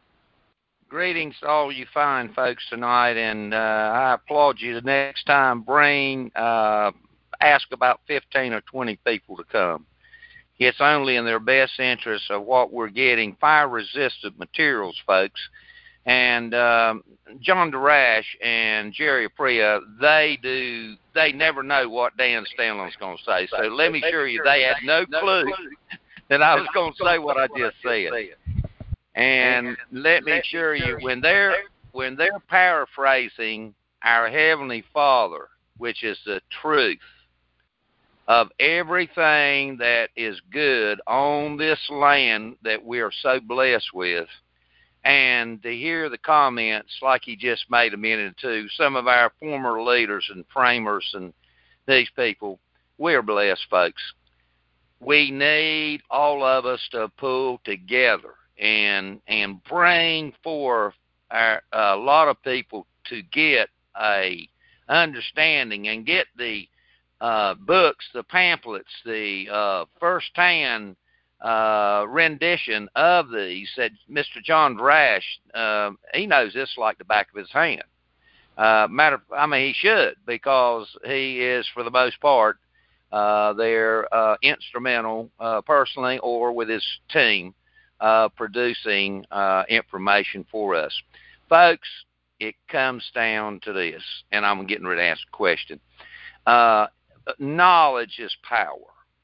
Greetings to all you fine folks tonight, and uh, I applaud you. The next time, bring... Uh, ask about fifteen or twenty people to come. It's only in their best interest of what we're getting, fire-resistant materials, folks. And um, John Darash and Jerry Aprea, they do, they never know what Dan Stanley's going to say. So let me assure you, they had no clue that I was going to say what I just said. And let me assure you, when they're, when they're paraphrasing our Heavenly Father, which is the truth of everything that is good on this land that we are so blessed with, and to hear the comments like he just made a minute or two, some of our former leaders and framers and these people, we are blessed, folks. We need all of us to pull together and and bring forth our, a lot of people to get a understanding and get the Uh, books, the pamphlets, the uh, first-hand uh, rendition of these that Mister John Darash, uh, he knows this like the back of his hand. Uh, matter, I mean, he should, because he is, for the most part, uh, they're uh, instrumental, uh, personally or with his team, uh, producing uh, information for us. Folks, it comes down to this, and I'm getting ready to ask a question. Uh, knowledge is power.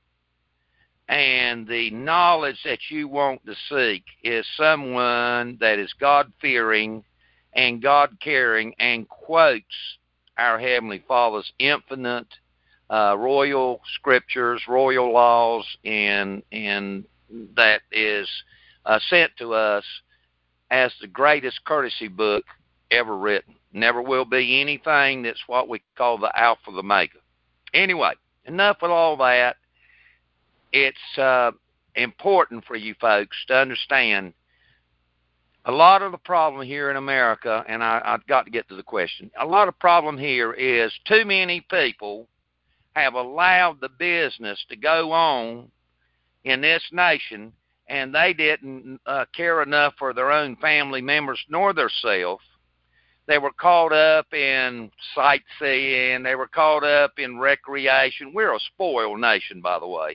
And the knowledge that you want to seek is someone that is God-fearing and God-caring and quotes our Heavenly Father's infinite uh, royal scriptures, royal laws, and, and that is uh, sent to us as the greatest courtesy book ever written. Never will be anything that's what we call the Alpha, the Omega. Anyway, enough with all that. It's uh, important for you folks to understand a lot of the problem here in America, and I, I've got to get to the question. A lot of problem here is too many people have allowed the business to go on in this nation, and they didn't uh, care enough for their own family members nor themselves. They were caught up in sightseeing. They were caught up in recreation. We're a spoiled nation, by the way.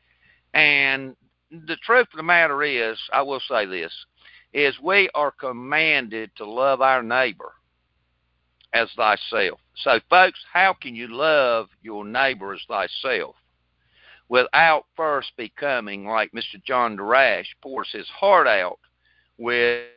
And the truth of the matter is, I will say this, is we are commanded to love our neighbor as thyself. So, folks, how can you love your neighbor as thyself without first becoming like Mister John Darash pours his heart out with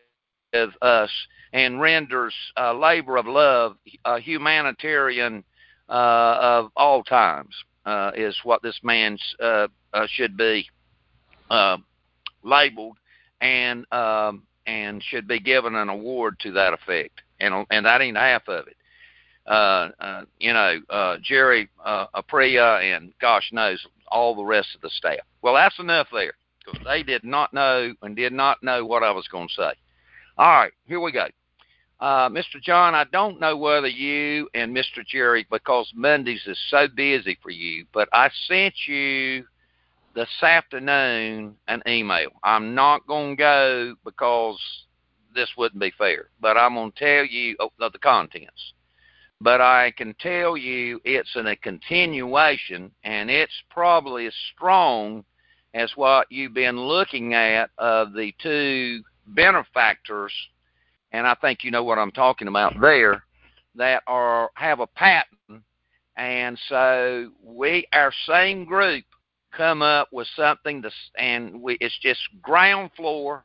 us and renders uh, labor of love a humanitarian uh, of all times, uh, is what this man's uh, uh, should be uh, labeled, and um, and should be given an award to that effect. And and that ain't half of it. Uh, uh, you know, uh, Jerry uh, Apria and gosh knows all the rest of the staff. Well, that's enough there, because they did not know and did not know what I was going to say. All right, here we go. Uh, Mister John, I don't know whether you and Mister Jerry, because Mondays is so busy for you, but I sent you this afternoon an email. I'm not going to go because this wouldn't be fair, but I'm going to tell you oh, the contents. But I can tell you it's in a continuation, and it's probably as strong as what you've been looking at of the two benefactors, and I think you know what I'm talking about there, that are have a patent. And so we, our same group, come up with something to, and we, it's just ground floor,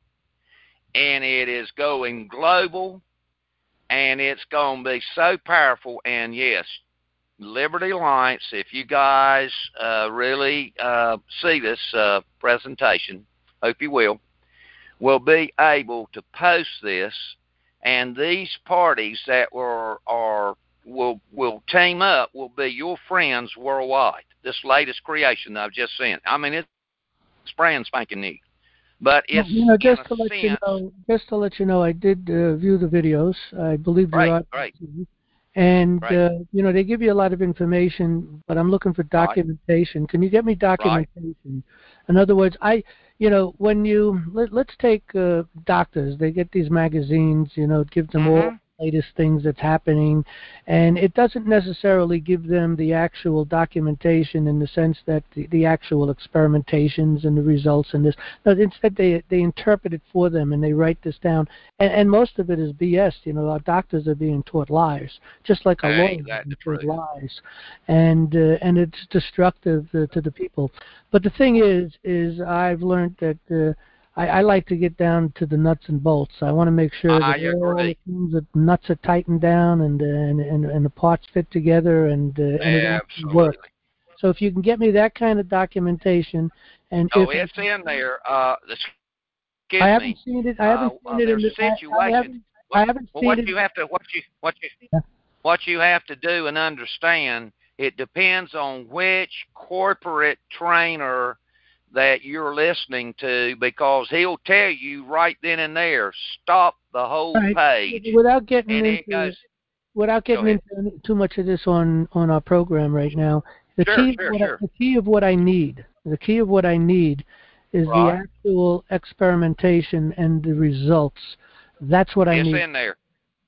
and it is going global, and it's going to be so powerful. And yes, Liberty Alliance, if you guys uh, really uh, see this uh, presentation, hope you will, will be able to post this, and these parties that were are will will team up will be your friends worldwide. This latest creation that I've just sent. I mean, it's brand spanking new, but it's you know, just to let sense, you know, just to let you know, I did uh, view the videos. I believe right, you are, right. and right. uh, you know, they give you a lot of information, but I'm looking for documentation. Right. Can you get me documentation? Right. In other words, I. You know, when you, let, let's take uh, doctors, they get these magazines, you know, it gives them mm-hmm. all the latest things that's happening, and it doesn't necessarily give them the actual documentation in the sense that the, the actual experimentations and the results and this, no, instead they they interpret it for them and they write this down, and, and most of it is B S. You know, our doctors are being taught lies, just like our lawyers are being taught lies, and, uh, and it's destructive uh, to the people. But the thing is, is I've learned that uh, I, I like to get down to the nuts and bolts. I want to make sure that all the things, that nuts are tightened down and uh, and, and and the parts fit together and uh, and it actually works. So if you can get me that kind of documentation, and oh, if it's in there. Uh, excuse I haven't me. seen it. I haven't uh, seen it in the situation. I, I haven't, what, I haven't well, seen what it. you have to what you what you yeah. what you have to do and understand. It depends on which corporate trainer that you're listening to, because he'll tell you right then and there, stop the whole right. page. Without getting and into it goes, without getting into too much of this on, on our program right now, the sure, key sure, of what sure. I, the key of what I need, the key of what I need is right. the actual experimentation and the results. That's what I it's need. It's in there.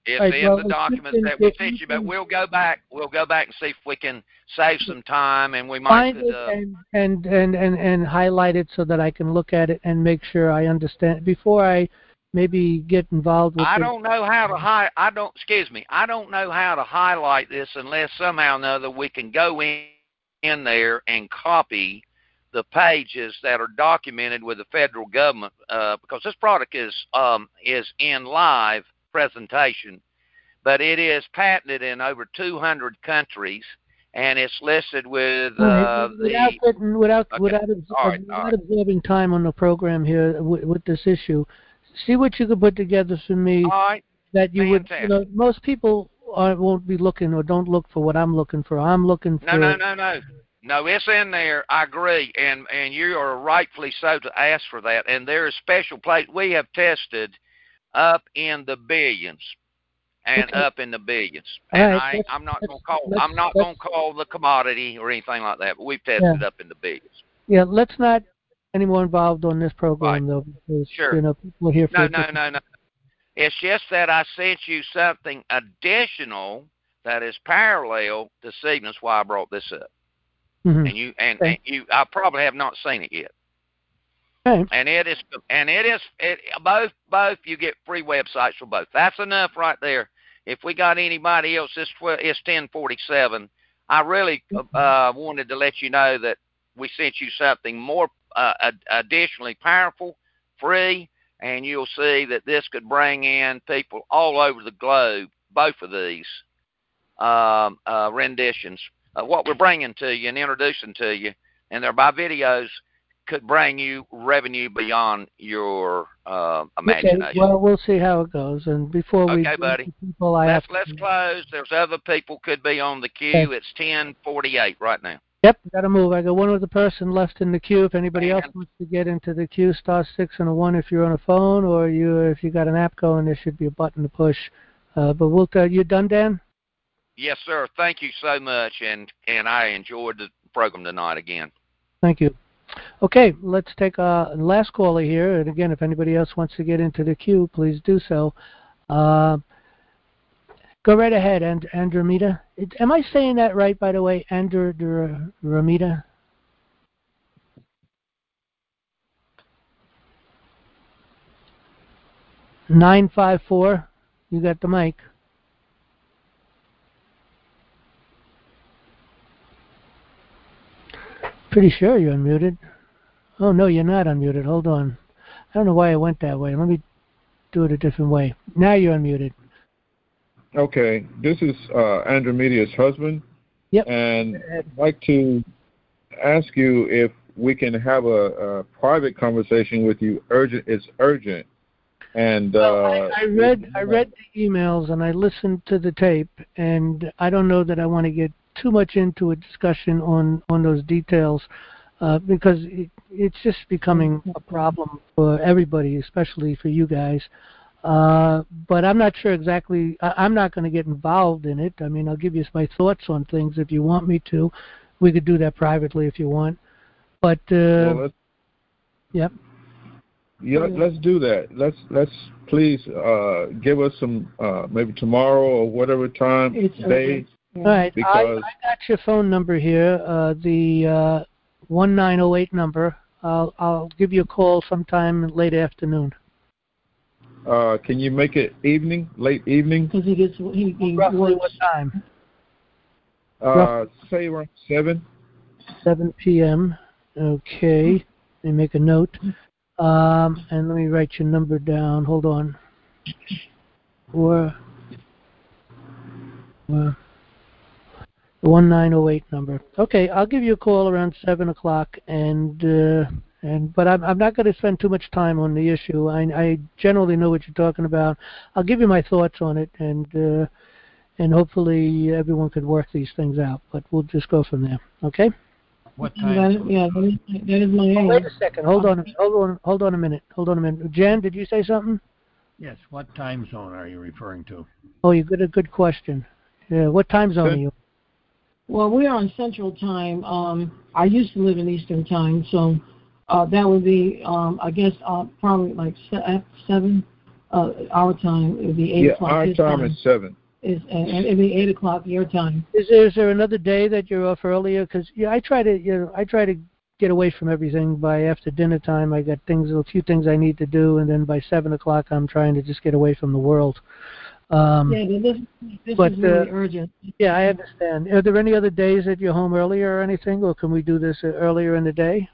It's Right, in well, the if you documents can- that we if sent you you, but can- we'll go back. We'll go back and see if we can save some time, and we might Find could. it Uh, and, and, and, and, and highlight it so that I can look at it and make sure I understand before I maybe get involved with I the, don't know how to hi. I don't. Excuse me. I don't know how to highlight this unless somehow or another we can go in in there and copy the pages that are documented with the federal government, uh, because this product is um, is in live presentation, but it is patented in over two hundred countries, and it's listed with uh, without the. getting, without Okay. without, abs- All right, without all right. absorbing time on the program here with, with this issue. See what you could put together for me All right. that you would. You Fantastic. know, most people are, won't be looking or don't look for what I'm looking for. I'm looking for. No, no, no, no. No, it's in there. I agree, and and you are rightfully so to ask for that. And there is special place. We have tested up in the billions, and Okay. up in the billions. All And right, I, let's- I'm not let's- gonna call. let's- I'm not let's- gonna call the commodity or anything like that. But we've tested Yeah. up in the billions. Yeah, let's not any more involved on this program Right. though, because Sure. you know people are here for No, a no, different- no, no. It's just that I sent you something additional that is parallel this evening. That's why I brought this up. Mhm. And you and, Okay. and you, I probably have not seen it yet. Okay. And it is, and it is, it both, both. You get free websites for both. That's enough right there. If we got anybody else, it's it's ten forty-seven. I really uh, wanted to let you know that we sent you something more uh, additionally powerful, free, and you'll see that this could bring in people all over the globe. Both of these um, uh, renditions. Uh, what we're bringing to you and introducing to you, and they're by videos, could bring you revenue beyond your uh, imagination. Okay, well, we'll see how it goes. And before we Okay, buddy. people, I let's have let's close. There's other people could be on the queue. Okay. It's ten forty-eight right now. Yep, got to move. I got one other person left in the queue. If anybody Man. else wants to get into the queue, star six and a one if you're on a phone, or you if you got an app going, there should be a button to push. Uh, but we'll tell you done, Dan. Yes, sir. Thank you so much, and and I enjoyed the program tonight again. Thank you. Okay, let's take a last caller here. And again, if anybody else wants to get into the queue, please do so. Uh, go right ahead, and Andromeda. It, am I saying that right, by the way, Andromeda? nine five four. You got the mic. Pretty sure you're unmuted. Oh, no, you're not unmuted. Hold on. I don't know why I went that way. Let me do it a different way. Now you're unmuted. Okay, this is uh, Andromeda's husband. Yep. And I'd like to ask you if we can have a, a private conversation with you. Urgent. It's urgent. And well, uh, I, I read I read the emails and I listened to the tape, and I don't know that I want to get too much into a discussion on, on those details uh, because it, it's just becoming a problem for everybody, especially for you guys. Uh, but I'm not sure exactly. I, I'm not going to get involved in it. I mean, I'll give you my thoughts on things if you want me to. We could do that privately if you want. But uh, well, let's, yep. Yeah, let's do that. Let's let's please uh, give us some uh, maybe tomorrow or whatever time It's day. All right, I, Because I got your phone number here, uh, the uh, one nine zero eight number. I'll I'll give you a call sometime late afternoon. uh, can you make it evening, late evening? Because he gets he, he Roughly works. what time? Uh, say around seven. seven p.m. Okay, let me make a note. Um, and let me write your number down. Hold on. Four. Uh, the one nine zero eight number. Okay, I'll give you a call around seven o'clock, and uh, and but I'm I'm not going to spend too much time on the issue. I I generally know what you're talking about. I'll give you my thoughts on it, and uh, and hopefully everyone could work these things out. But we'll just go from there. Okay. What That time? is, yeah, that is, that is my Oh, aim. wait a second. Hold on. Hold on. Hold on a minute. Hold on a minute. Jan, did you say something? Yes. What time zone are you referring to? Oh, you got a good question. Yeah. What time zone are you? Well, we are on Central Time. Um, I used to live in Eastern Time, so uh, that would be, um, I guess, uh, probably like se- seven. uh, our time. It would be eight yeah, o'clock. our his time, time is seven. Is and it'd be eight o'clock your time. Is there, is there another day that you're off earlier? Because yeah, I try to you know I try to get away from everything by after dinner time. I got things a few things I need to do, and then by seven o'clock I'm trying to just get away from the world. Um, yeah, but this this but, is really uh, urgent. Yeah, I understand. Are there any other days that you're home earlier or anything, or can we do this uh, earlier in the day?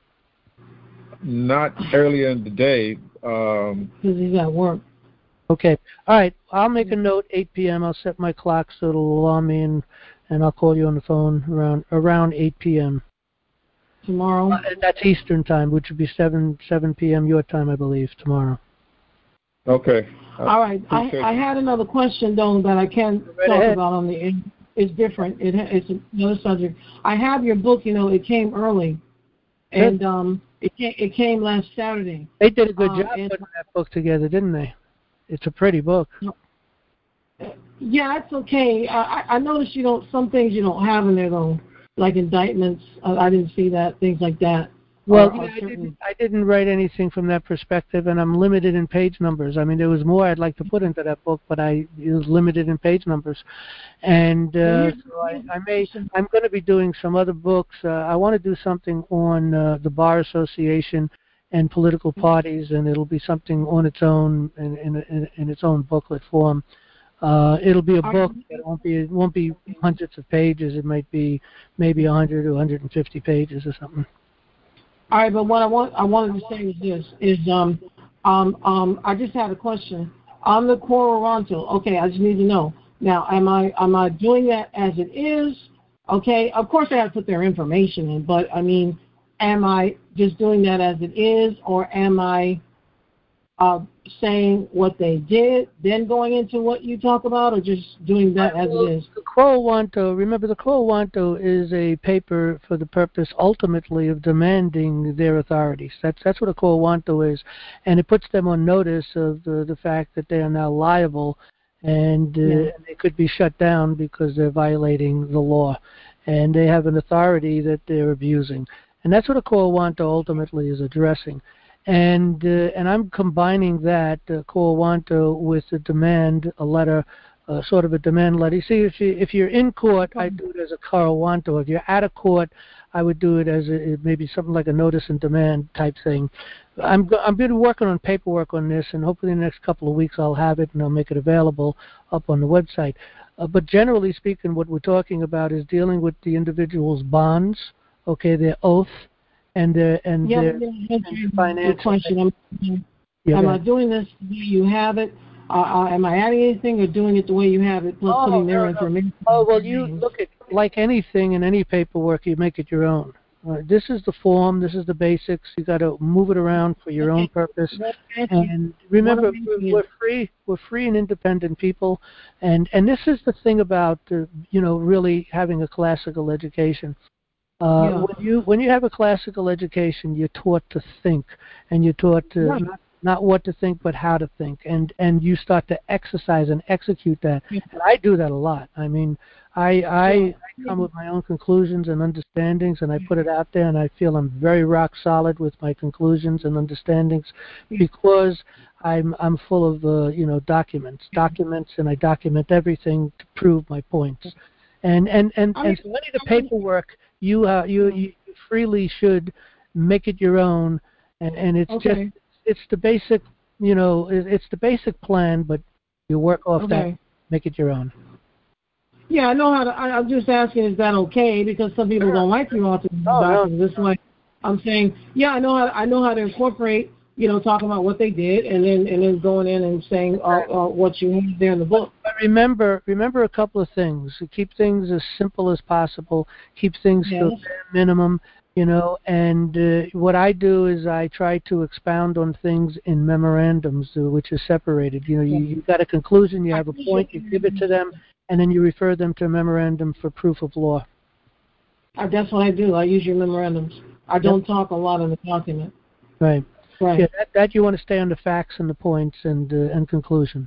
Not earlier in the day. Um, Because he's at work. Okay. All right. I'll make a note, eight p.m. I'll set my clock so it'll alarm me, and, and I'll call you on the phone around around eight p.m. Tomorrow? Uh, and that's Eastern time, which would be seven seven p.m. your time, I believe, tomorrow. okay. All right. I, I had another question, though, that I can't Right talk ahead. about on the it, It's different. It, it's another subject. I have your book, you know, it came early. And Good. um, it, came, it came last Saturday. They did a good Um, job and- putting that book together, didn't they? It's a pretty book. Yeah, it's okay. I, I noticed you don't, some things you don't have in there, though, like indictments. I, I didn't see that, things like that. Well, Or- yeah, or I, certain- didn't, I didn't write anything from that perspective, and I'm limited in page numbers. I mean, there was more I'd like to put into that book, but I it was limited in page numbers. And uh, so I, I may, I'm going to be doing some other books. Uh, I want to do something on uh, the Bar Association and political parties, and it'll be something on its own in, in, in, in its own booklet form. Uh, it'll be a book. It won't be. It won't be hundreds of pages. It might be maybe one hundred or one hundred fifty pages or something. All right, but what I want I wanted to say is this: is um um um I just had a question on the Quaranto. Okay, I just need to know now. Am I am I doing that as it is? Okay, of course I have to put their information in, but I mean, am I just doing that as it is, or am I uh, saying what they did, then going into what you talk about, or just doing that as it is? The Quo Wanto, remember, the Quo Wanto is a paper for the purpose ultimately of demanding their authorities. That's that's what a Quo Wanto is, and it puts them on notice of the the fact that they are now liable, and uh, Yeah. they could be shut down because they're violating the law, and they have an authority that they're abusing, and that's what a Quo Wanto ultimately is addressing. And uh, and I'm combining that uh, Quo Wanto with a demand, a letter, uh, sort of a demand letter. You see, if you if you're in court, I do it as a Quo Wanto. If you're out of court, I would do it as a, maybe something like a notice and demand type thing. I'm go- I'm been working on paperwork on this, and hopefully in the next couple of weeks I'll have it and I'll make it available up on the website. Uh, but generally speaking, what we're talking about is dealing with the individual's bonds, okay, their oath, and their and Yeah, their yeah, that's and your financial. question. Am, Yeah, am go I ahead. doing this the way you have it? Uh, uh, am I adding anything, or doing it the way you have it, plus Oh, putting their no, no. information? Oh, well, you look at, like anything in any paperwork, you make it your own. Uh, this is the form, this is the basics. You got to move it around for your own purpose. And remember, we're, we're free, we're free and independent people. And and this is the thing about, uh, you know, really having a classical education. Uh, Yeah. When you when you have a classical education, you're taught to think, and you're taught to Right. not, not what to think, but how to think, and and you start to exercise and execute that. Yeah. And I do that a lot. I mean, I I, I come with my own conclusions and understandings, and I put it out there, and I feel I'm very rock solid with my conclusions and understandings because I'm I'm full of uh, you know documents, documents, and I document everything to prove my points. And and and, and so any of the paperwork you uh, you you freely should make it your own, and and it's Okay. just it's the basic you know it, it's the basic plan, but you work off that, Okay. make it your own. Yeah, I know how to. I, I'm just asking, is that okay? Because some people don't like the author Oh, no. documents. This way, I'm saying, yeah, I know how. I know how to incorporate. You know, talking about what they did, and then and then going in and saying uh, uh, what you have there in the book. But remember, remember a couple of things. Keep things as simple as possible. Keep things to a Yes. bare minimum. You know, and uh, what I do is I try to expound on things in memorandums, uh, which is separated. You know, you, you've got a conclusion, you have a point, you give it to them, and then you refer them to a memorandum for proof of law. Uh, that's what I do. I use your memorandums. I don't talk a lot in the document. Right. Right. Yeah, that, that you want to stay on the facts and the points and uh, and conclusions.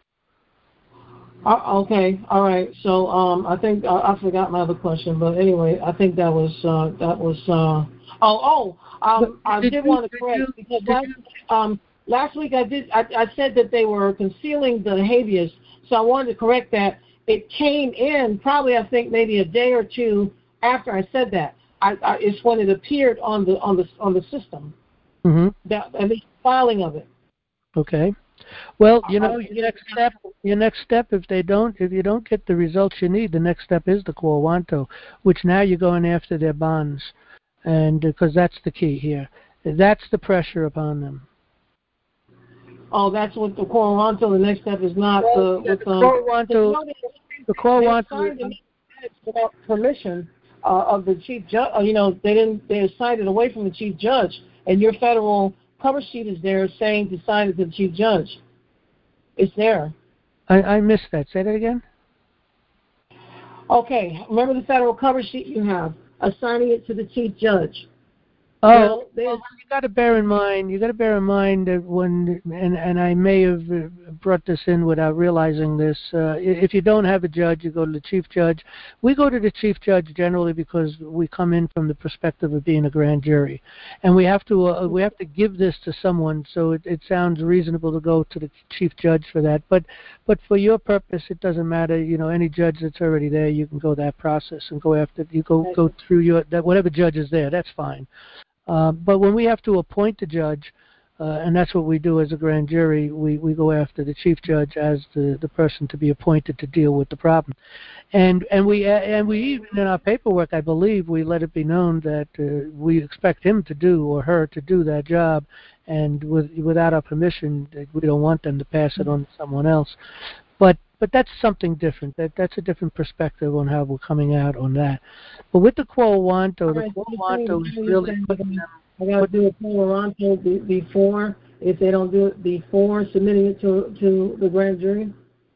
Uh, okay. All right. So um, I think uh, I forgot my other question, but anyway, I think that was uh, that was. Uh, oh, oh. Um, I Did did you- want to did correct you- because did last, um, last week I did. I, I said that they were concealing the habeas, so I wanted to correct that. It came in probably I think maybe a day or two after I said that. I, I, it's when it appeared on the on the on the system. Mm-hmm. That at least filing of it. Okay. Well, you know, your next step, your next step, if they don't, if you don't get the results you need, the next step is the quo wanto, which now you're going after their bonds, and because that's the key here, that's the pressure upon them. Oh, that's what the quo wanto. The next step is not well, the, yeah, with, the quo wanto. um, The quo they wanto signed the without permission uh, of the chief judge. Uh, you know, they didn't. They signed it away from the chief judge, and your federal cover sheet is there saying to sign it to the chief judge. It's there. I, I missed that. Say that again. Okay. Remember the federal cover sheet you have, assigning it to the chief judge. Oh, well, well, you got to bear in mind. You got to bear in mind that when, and and I may have brought this in without realizing this. Uh, if you don't have a judge, you go to the chief judge. We go to the chief judge generally because we come in from the perspective of being a grand jury, and we have to uh, we have to give this to someone. So it, it sounds reasonable to go to the chief judge for that. But but for your purpose, it doesn't matter. You know, any judge that's already there, you can go that process and go after. You go go through your that whatever judge is there. That's fine. Uh, but when we have to appoint a judge, uh, and that's what we do as a grand jury, we, we go after the chief judge as the, the person to be appointed to deal with the problem. And and we and we even in our paperwork, I believe, we let it be known that uh, we expect him to do or her to do that job, and with, without our permission, we don't want them to pass it on to someone else. But but that's something different. That that's a different perspective on how we're coming out on that. But with the quo wanto, the quo wanto is really putting them. I got to do a quo wanto before, if they don't do it before submitting it to to the grand jury.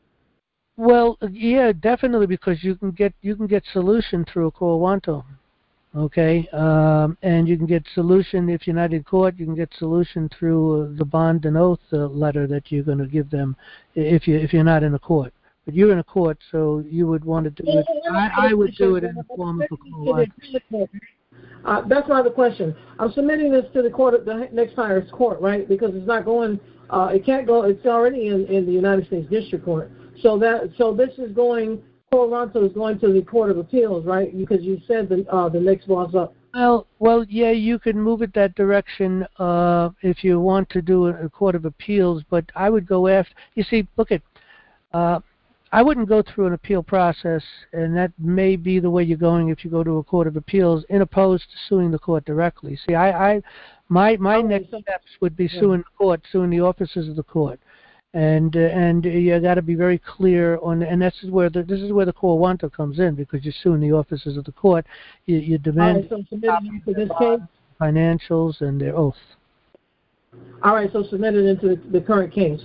Well, yeah, definitely, because you can get you can get solution through a quo wanto. Okay, um, and you can get solution if you're not in court. You can get solution through uh, the bond and oath uh, letter that you're going to give them if you if you're not in a court. But you're in a court, so you would want to do it. I, I would do it in the form of a quo wanto. Uh, that's not the question. I'm submitting this to the court, the next highest court, right? Because it's not going. Uh, it can't go. It's already in, in the United States District Court. So that so this is going. Quo wanto is going to the Court of Appeals, right? Because you said the uh, the next boss up. Well, well, yeah, you can move it that direction uh, if you want to do a, a Court of Appeals. But I would go after. You see, look at. Uh, I wouldn't go through an appeal process, and that may be the way you're going if you go to a Court of Appeals, in opposed to suing the court directly. See, I, I my my oh, next so, steps would be yeah. suing the court, suing the officers of the court. And uh, and you got to be very clear on, and this is where the this is where the quo wanto comes in, because you're suing the officers of the court. You, you demand right, so for this case, financials and their oath. All right, so submit it into the, the current case.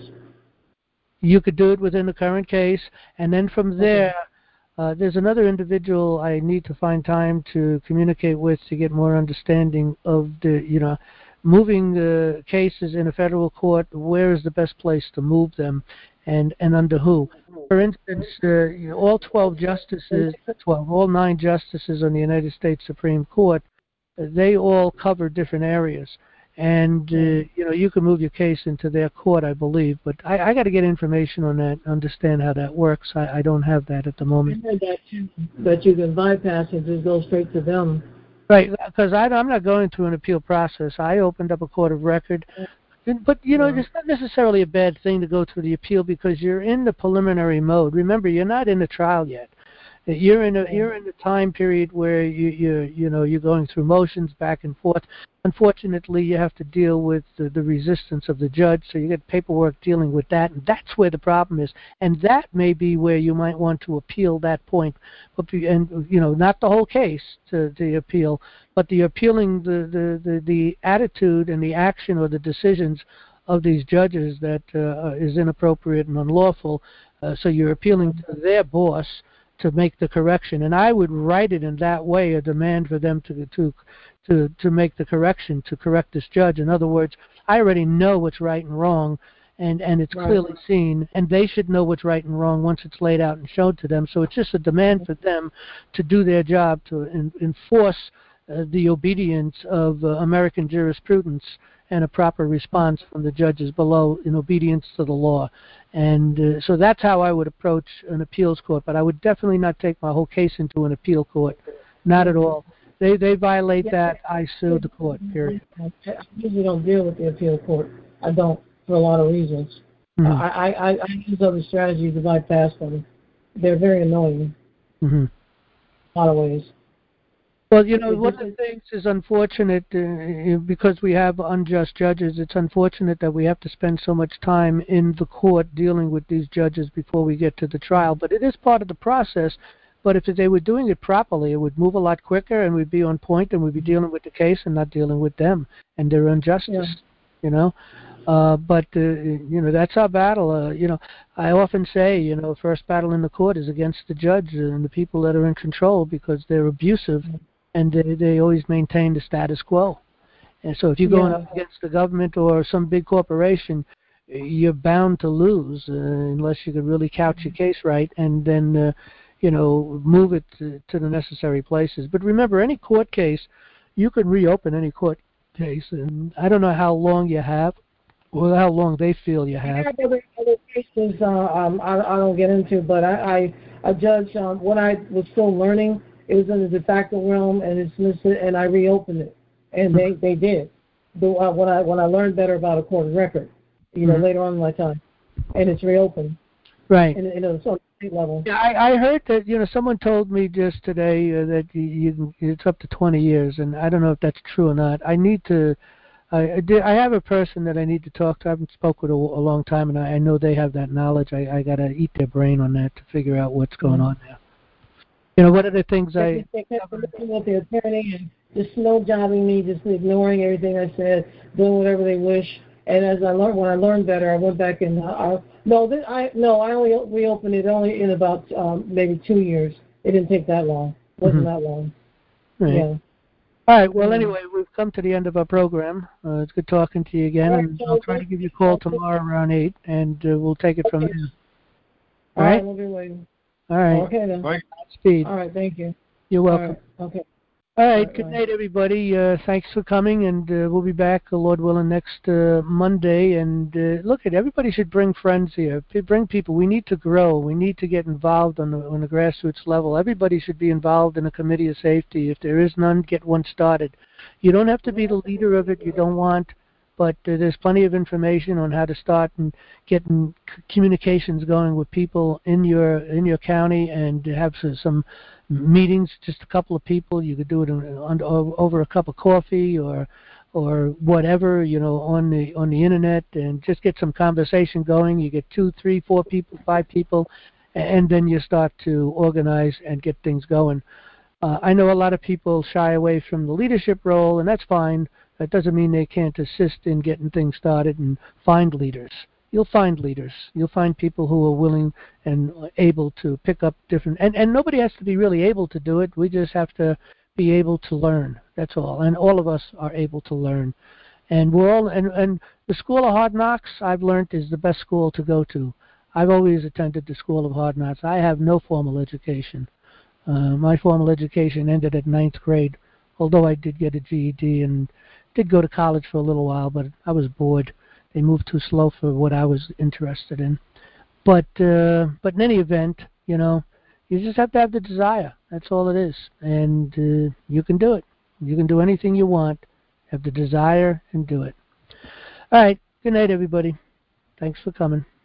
You could do it within the current case, and then from there, uh, there's another individual I need to find time to communicate with to get more understanding of the, you know. Moving uh, cases in a federal court, where is the best place to move them, and, and under who? For instance, uh, you know, all twelve justices, twelve, all nine justices on the United States Supreme Court, uh, they all cover different areas. And, uh, you know, you can move your case into their court, I believe. But I, I got to get information on that, understand how that works. I, I don't have that at the moment. I heard that, too, that you can bypass and just go straight to them. Right, because I'm not going through an appeal process. I opened up a court of record. But, you know, it's not necessarily a bad thing to go through the appeal because you're in the preliminary mode. Remember, you're not in the trial yet. You're in a you're in a time period where you you you know you're going through motions back and forth. Unfortunately, you have to deal with the, the resistance of the judge, so you get paperwork dealing with that, and that's where the problem is. And that may be where you might want to appeal that point, but and you know not the whole case to the appeal, but the appealing the the the, the attitude and the action or the decisions of these judges that uh, is inappropriate and unlawful. Uh, so you're appealing to their boss to make the correction, and I would write it in that way, a demand for them to to to to make the correction, to correct this judge. In other words, I already know what's right and wrong, and and it's right. Clearly seen, and they should know what's right and wrong once it's laid out and shown to them. So it's just a demand for them to do their job, to in, enforce uh, the obedience of uh, American jurisprudence and a proper response from the judges below in obedience to the law. And uh, so that's how I would approach an appeals court. But I would definitely not take my whole case into an appeal court. Not at all. They they violate that, I sue the court, period. I usually don't deal with the appeal court. I don't, for a lot of reasons. Mm-hmm. I, I, I use other strategies to bypass them. They're very annoying Mm-hmm. in a lot of ways. Well, you know, one of the things is unfortunate uh, because we have unjust judges. It's unfortunate that we have to spend so much time in the court dealing with these judges before we get to the trial. But it is part of the process. But if they were doing it properly, it would move a lot quicker, and we'd be on point, and we'd be dealing with the case and not dealing with them and their injustice. Yeah. You know, uh, but uh, you know that's our battle. Uh, you know, I often say, you know, first battle in the court is against the judge and the people that are in control because they're abusive, and they, they always maintain the status quo. And so, if you're going Yeah. up against the government or some big corporation, you're bound to lose uh, unless you can really couch your case right, and then. Uh, you know, move it to, to the necessary places. But remember, any court case, you can reopen any court case, and I don't know how long you have, or how long they feel you have. I have other, other cases uh, um, I, I don't get into, but I, I a judge, um, when I was still learning, it was in the de facto realm, and it's listed, and I reopened it, and they, they did. The, uh, when I when I learned better about a court record, you know, Mm-hmm. later on in my time, and it's reopened. Right. And, you know, it's on the state level. Yeah, I, I heard that, you know, someone told me just today uh, that you, you can, it's up to twenty years, and I don't know if that's true or not. I need to, I, I, did, I have a person that I need to talk to. I haven't spoken with a, a long time, and I, I know they have that knowledge. I, I got to eat their brain on that to figure out what's going Mm-hmm. on there. You know, what are the things I... They kept looking with the attorney and just snow jobbing me, just ignoring everything I said, doing whatever they wish. And as I learned, when I learned better, I went back and uh, I, no, this, I no, I only reopened it only in about um, maybe two years. It didn't take that long. It wasn't Mm-hmm. that long. Right. Yeah. All right. Well, Mm-hmm. anyway, we've come to the end of our program. Uh, it's good talking to you again, All right, and so I'll try to give you a call tomorrow around eight, and uh, we'll take it from Okay. there. All All right, right? we'll be waiting. All right. Okay then. Thank Speed. All right, thank you. You're All welcome. right, okay. All right. Bye, Good bye. night, everybody. Uh, thanks for coming, and uh, we'll be back, uh, Lord willing, next uh, Monday. And uh, look, at everybody should bring friends here. P- Bring people. We need to grow. We need to get involved on the on the grassroots level. Everybody should be involved in a committee of safety. If there is none, get one started. You don't have to be the leader of it. You don't want. But uh, there's plenty of information on how to start and getting c- communications going with people in your in your county, and have s- some meetings. Just a couple of people. You could do it in, on, over a cup of coffee or or whatever, you know, on the on the internet, and just get some conversation going. You get two, three, four people, five people, and then you start to organize and get things going. Uh, I know a lot of people shy away from the leadership role, and that's fine. That doesn't mean they can't assist in getting things started and find leaders. You'll find leaders. You'll find people who are willing and able to pick up different, and, and nobody has to be really able to do it. We just have to be able to learn. That's all. And all of us are able to learn. And we're all, and, and the School of Hard Knocks, I've learned, is the best school to go to. I've always attended the School of Hard Knocks. I have no formal education. Uh, my formal education ended at ninth grade, although I did get a G E D and did go to college for a little while, but I was bored. They moved too slow for what I was interested in. But uh, but in any event, you know, you just have to have the desire. That's all it is. And uh, you can do it. You can do anything you want. Have the desire and do it. All right. Good night, everybody. Thanks for coming.